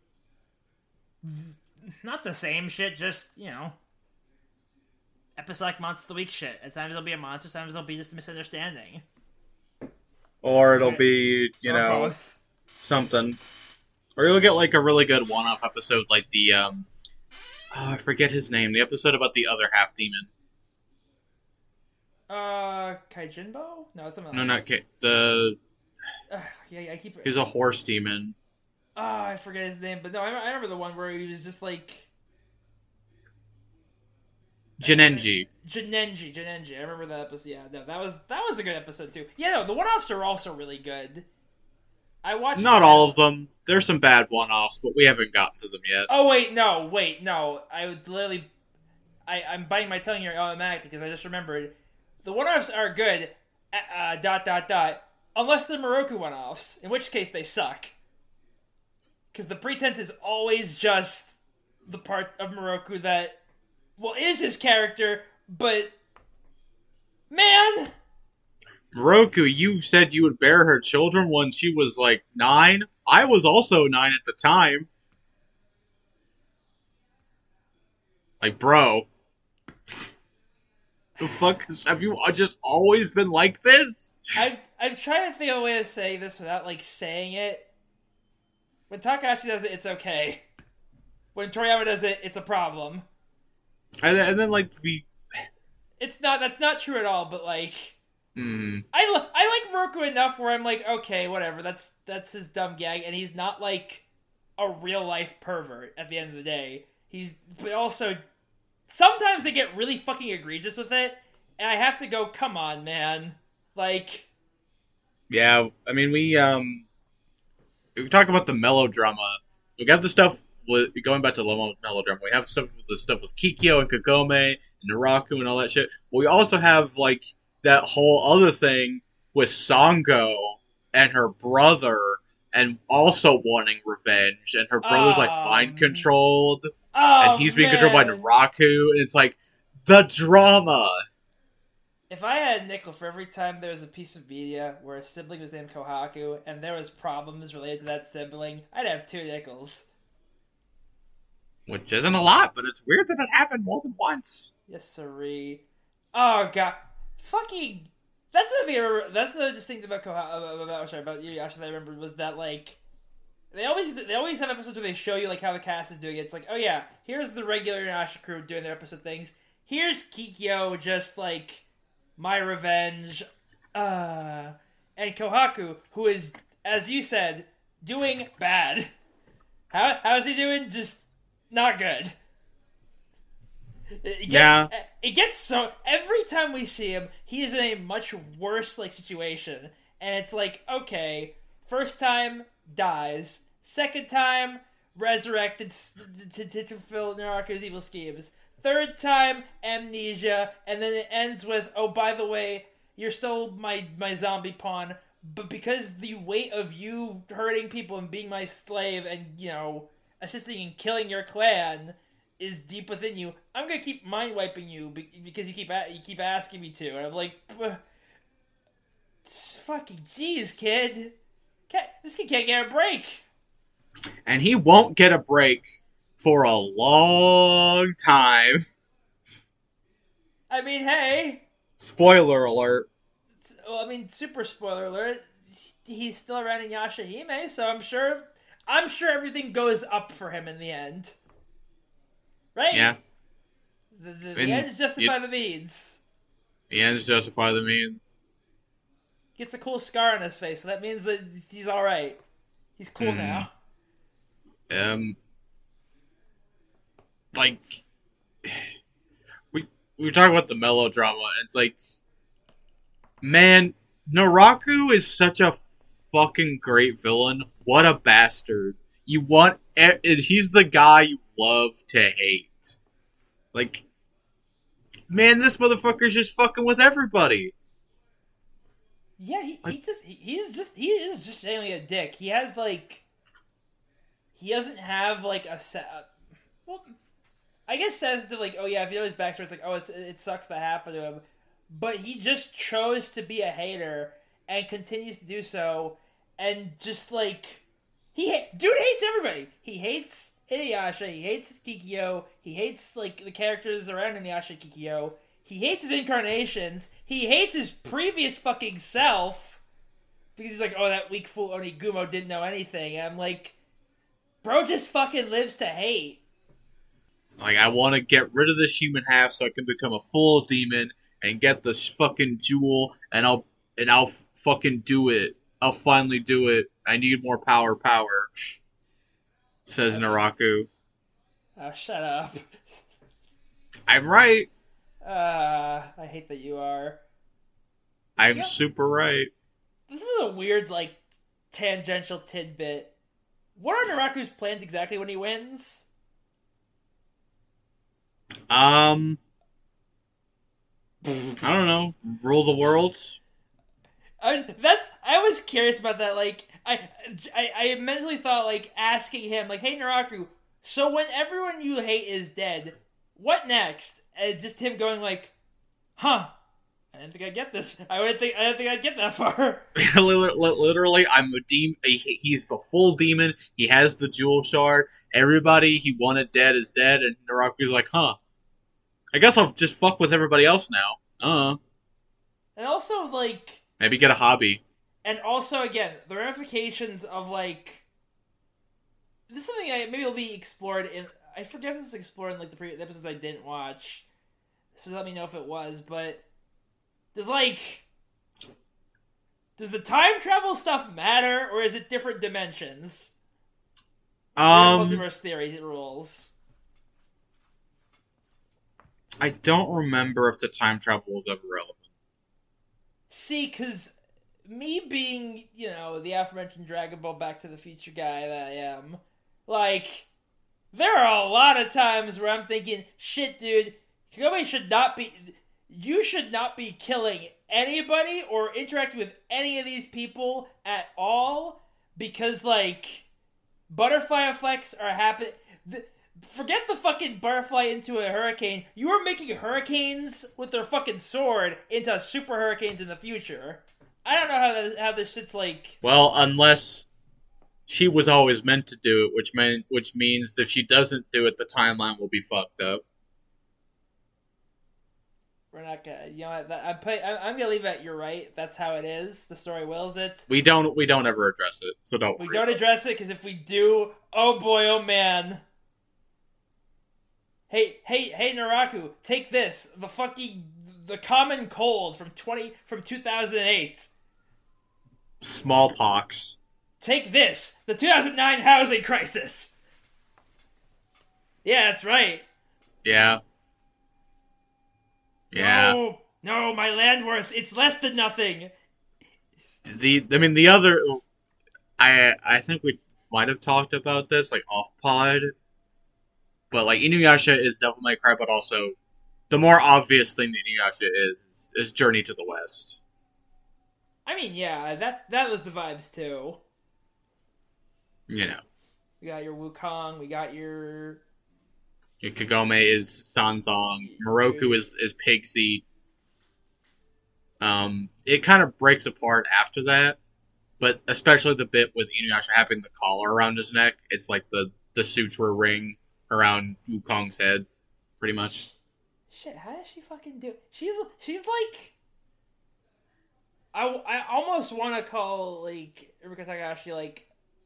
Not the same shit, just, you know... Episodic monster of the week shit. At times it'll be a monster, sometimes it'll be just a misunderstanding. Or it'll be, you or know... both. Something... Or you'll get, like, a really good one-off episode, like the, um... Oh, I forget his name. The episode about the other half-demon. Uh, Kaijinbo? No, it's something else. No, not K... The... Uh, yeah, I keep... He was a horse demon. Oh, I forget his name, but no, I, I remember the one where he was just like Jinenji. Jinenji, Jinenji. I remember that episode. Yeah, no, that was that was a good episode too. Yeah, no, the one-offs are also really good. I watched Not them. all of them. There's some bad one-offs, but we haven't gotten to them yet. Oh wait, no, wait, no. I would literally, I I'm biting my tongue here automatically because I just remembered the one-offs are good. Uh, dot dot dot. Unless they're Moroku one-offs, in which case they suck. Because the pretense is always just the part of Moroku that, well, is his character, but man. Moroku, you said you would bear her children when she was like nine. I was also nine at the time. Like, bro. The fuck? Have you just always been like this? I I'm trying to think of a way to say this without like saying it. When Takahashi does it, it's okay. When Toriyama does it, it's a problem. And then, and then like we, It's not. That's not true at all. But like, mm, I li- I like Moroku enough where I'm like, okay, whatever. That's that's his dumb gag, and he's not like a real life pervert. At the end of the day, he's but also sometimes they get really fucking egregious with it, and I have to go, come on, man. Like, yeah. I mean, we um, we talk about the melodrama. We got the stuff with going back to the melodrama. We have stuff with the stuff with Kikyo and Kagome and Naraku and all that shit. We also have like that whole other thing with Sango and her brother, and also wanting revenge, and her brother's like mind controlled, oh, and he's being man. controlled by Naraku, and it's like the drama. If I had a nickel for every time there was a piece of media where a sibling was named Kohaku and there was problems related to that sibling, I'd have two nickels. Which isn't a lot, but it's weird that it happened more than once. Yes, sirree. Oh god, fucking. That's the thing. I remember, that's the distinct about Kohaku. About sorry about Yuyasha that I remembered was that like they always they always have episodes where they show you like how the cast is doing it. It's like, oh yeah, here's the regular Inuyasha crew doing their episode things. Here's Kikyo just like my revenge, uh, and Kohaku, who is, as you said, doing bad. How how's he doing? Just not good. It gets, Yeah. It gets so every time we see him, he is in a much worse like situation, and it's like, okay, first time dies, second time resurrected to, to, to fulfill Naraku's evil schemes, third time amnesia, and then it ends with, oh, by the way, you're still my my zombie pawn, but because the weight of you hurting people and being my slave and, you know, assisting in killing your clan is deep within you, I'm gonna keep mind wiping you because you keep you keep asking me to. And I'm like, fucking jeez, kid, can't, this kid can't get a break. And he won't get a break for a long time. I mean, hey. Spoiler alert. Well, I mean, super spoiler alert. He's still around in Yashahime, so I'm sure. I'm sure everything goes up for him in the end. Right? Yeah. The, the, the ends justify you, the means. The ends justify the means. Gets a cool scar on his face, so that means that he's all right. He's cool mm. now. Um, like we we talk about the melodrama, and it's like, man, Naraku is such a fucking great villain. What a bastard! You want he's the guy you love to hate. Like, man, this motherfucker's just fucking with everybody. Yeah, he, he's just he, he's just he is just genuinely a dick. He has like he doesn't have like a set. Well, I guess sensitive like, oh yeah, if you know his backstory, it's like, oh, it's, it sucks that happened to him. But he just chose to be a hater and continues to do so, and just like he dude hates everybody. He hates Inuyasha. He hates Kikyo. He hates like the characters around Inuyasha and Kikyo. He hates his incarnations. He hates his previous fucking self because he's like, oh, that weak fool Onigumo didn't know anything. And I'm like, bro, just fucking lives to hate. Like, I want to get rid of this human half so I can become a full demon and get this fucking jewel, and I'll and I'll fucking do it. I'll finally do it. I need more power, power. says Naraku. Oh, shut up. I'm right. Uh, I hate that you are. I'm Yep. super right. This is a weird, like, tangential tidbit. What are Naraku's plans exactly when he wins? Um, I don't know. Rule the world. I was, that's I was curious about that. Like, I, I, I mentally thought, like, asking him, like, "Hey, Naraku, so when everyone you hate is dead, what next?" And just him going, like, "Huh? I didn't think I'd get this. I would think I didn't think I'd get that far." Literally, I'm a demon. He's the full demon. He has the jewel shard. Everybody he wanted dead is dead, and Naraku's like, "Huh? I guess I'll just fuck with everybody else now." Uh. And also, like. Maybe get a hobby. And also, again, the ramifications of, like... This is something I maybe will be explored in... I forget if this was explored in, like, the previous episodes I didn't watch. So let me know if it was, but... Does, like... Does the time travel stuff matter, or is it different dimensions? Um... Multiverse theory rules. I don't remember if the time travel was ever relevant. See, because me being, you know, the aforementioned Dragon Ball Back to the Future guy that I am, like, there are a lot of times where I'm thinking, shit, dude, Kagome should not be, you should not be killing anybody or interacting with any of these people at all, because, like, butterfly effects are happening. Forget the fucking butterfly into a hurricane. You are making hurricanes with their fucking sword into super hurricanes in the future. I don't know how this, how this shit's like... Well, unless she was always meant to do it, which meant, which means if she doesn't do it, the timeline will be fucked up. We're not gonna... You know what? That, I'm, put, I'm, I'm gonna leave it at you're right. That's how it is. The story wills it. We don't, we don't ever address it, so don't We worry. don't address it, because if we do... Oh boy, oh man... Hey, hey, hey, Naraku, take this. The fucking, the common cold from twenty, from two thousand eight. Smallpox. Take this. The two thousand nine housing crisis. Yeah, that's right. Yeah. Yeah. No, no, my land worth, it's less than nothing. The, I mean, the other, I, I think we might have talked about this, like, off-pod. But, like, Inuyasha is Devil May Cry, but also the more obvious thing that Inuyasha is, is, is Journey to the West. I mean, yeah, that that was the vibes, too. You know. We got your Wukong, we got your... Your Kagome is Sanzong, Moroku is, is Pigsy. Um, it kind of breaks apart after that, but especially the bit with Inuyasha having the collar around his neck, it's like the, the suture ring around Wukong's head, pretty much. Shit, how does she fucking do it? She's, she's like... I, I almost want to call, like, Iruka Takahashi, like...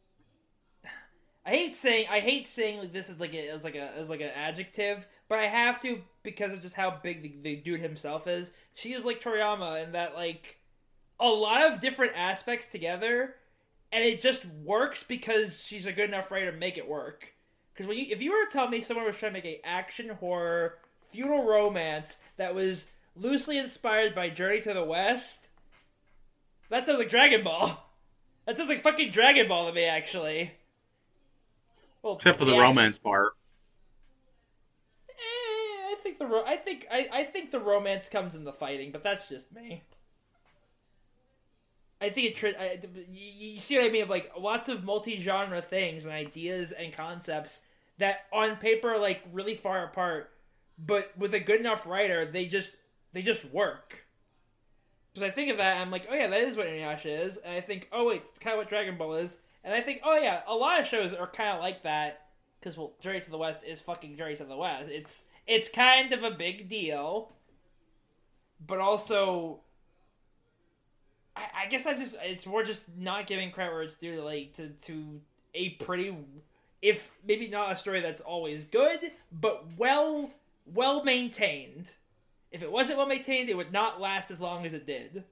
I hate saying, I hate saying, like, this is, like, a, as, like, a, as, like, an adjective, but I have to because of just how big the, the dude himself is. She is like Toriyama in that, like, a lot of different aspects together, and it just works because she's a good enough writer to make it work. Because when you, if you were to tell me someone was trying to make an action horror feudal romance that was loosely inspired by Journey to the West, that sounds like Dragon Ball. That sounds like fucking Dragon Ball to me, actually. Well, except for the, the romance action... part. Eh, I think the ro- I think I, I think the romance comes in the fighting, but that's just me. I think it. Tri- I, you, you see what I mean? Of like lots of multi-genre things and ideas and concepts that on paper are like really far apart, but with a good enough writer, they just they just work. Because I think of that, I'm like, oh yeah, that is what Inuyasha is, and I think, oh wait, it's kind of what Dragon Ball is, and I think, oh yeah, a lot of shows are kind of like that. Because well, Journey to the West is fucking Journey to the West. It's it's kind of a big deal, but also. I, I guess I just it's more just not giving credit where it's due to like to, to a pretty, if maybe not a story that's always good, but well well maintained. If it wasn't well maintained, it would not last as long as it did.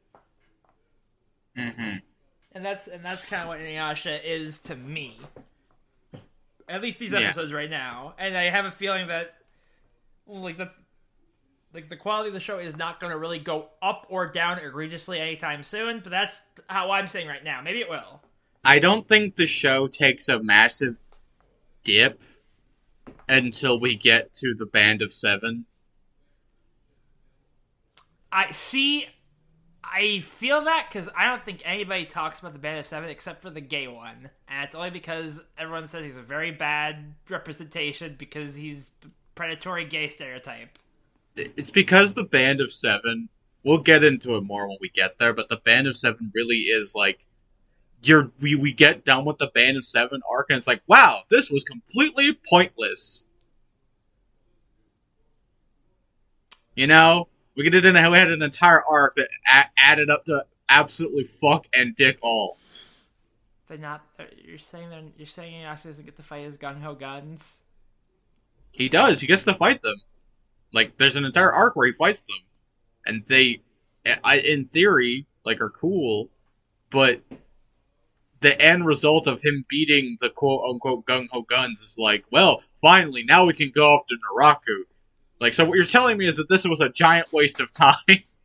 Mm-hmm. And that's and that's kind of what Inuyasha is to me. At least these Yeah. episodes right now. And I have a feeling that, like, that's, like, the quality of the show is not going to really go up or down egregiously anytime soon, but that's how I'm saying right now. Maybe it will. I don't think the show takes a massive dip until we get to the Band of Seven. I see. I feel that because I don't think anybody talks about the Band of Seven except for the gay one, and it's only because everyone says he's a very bad representation because he's the predatory gay stereotype. It's because the Band of Seven. We'll get into it more when we get there, but the Band of Seven really is like you're. We we get done with the Band of Seven arc, and it's like, wow, this was completely pointless. You know. We did an, we had an entire arc that a- added up to absolutely fuck and dick all. They're not. They're, you're saying they're, you're saying he actually doesn't get to fight his gung ho guns. He does. He gets to fight them. Like there's an entire arc where he fights them, and they, I, in theory, like are cool, but the end result of him beating the quote unquote gung ho guns is like, well, finally now we can go off to Naraku. Like, so what you're telling me is that this was a giant waste of time?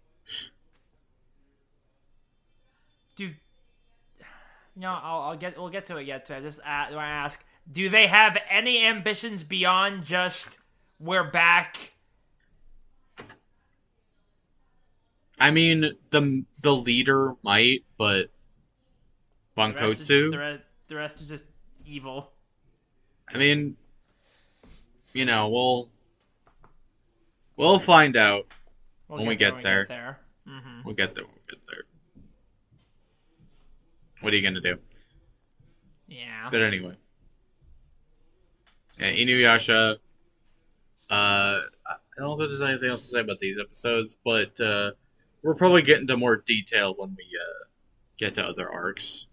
Do no, I'll, I'll get. We'll get to it yet. I just uh, want to ask: do they have any ambitions beyond just we're back? I mean, the the leader might, but The rest, is, Bankotsu. the, re- the rest are just evil. I mean, you know, we'll we'll find out We'll when we there get when there. We get there. Mm-hmm. We'll get there. We'll get there. What are you gonna do? Yeah. But anyway, yeah, Inuyasha. Uh, I don't know if there's anything else to say about these episodes, but uh, we'll probably get into more detail when we uh, get to other arcs.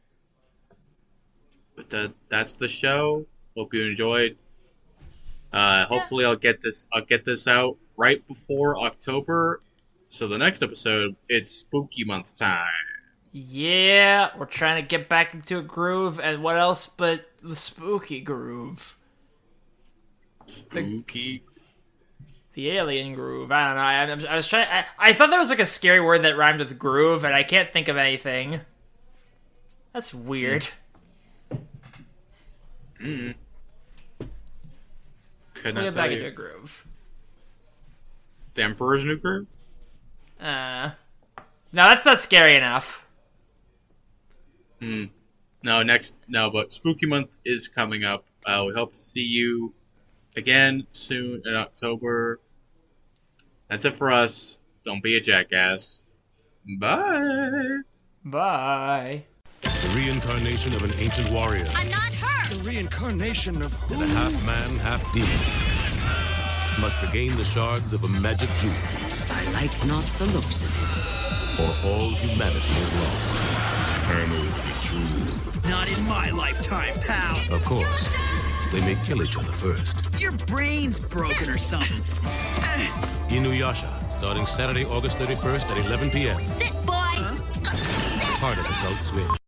But uh, that's the show. Hope you enjoyed. Uh, hopefully, I'll get this. I'll get this out right before October. So the next episode, it's spooky month time. Yeah, we're trying to get back into a groove, and what else but the spooky groove? Spooky. The alien groove. I don't know. I, I was trying. I, I thought there was like a scary word that rhymed with groove, and I can't think of anything. That's weird. Mm. Could We'll not get back tell into you. a groove. The Emperor's New Groove? Uh, no, that's not scary enough. Hmm. No, next. No, but Spooky Month is coming up. Uh, we hope to see you again soon in October. That's it for us. Don't be a jackass. Bye. Bye. The reincarnation of an ancient warrior I'm not her! The reincarnation of who? and a half-man, half-demon must regain the shards of a magic jewel, I like not the looks of it. or all humanity is lost. Handle the jewel. Not in my lifetime, pal. Of course, they may kill each other first. Your brain's broken or something. Inuyasha, starting Saturday, August thirty-first at eleven p.m. Sit, boy! Part of Adult Swim.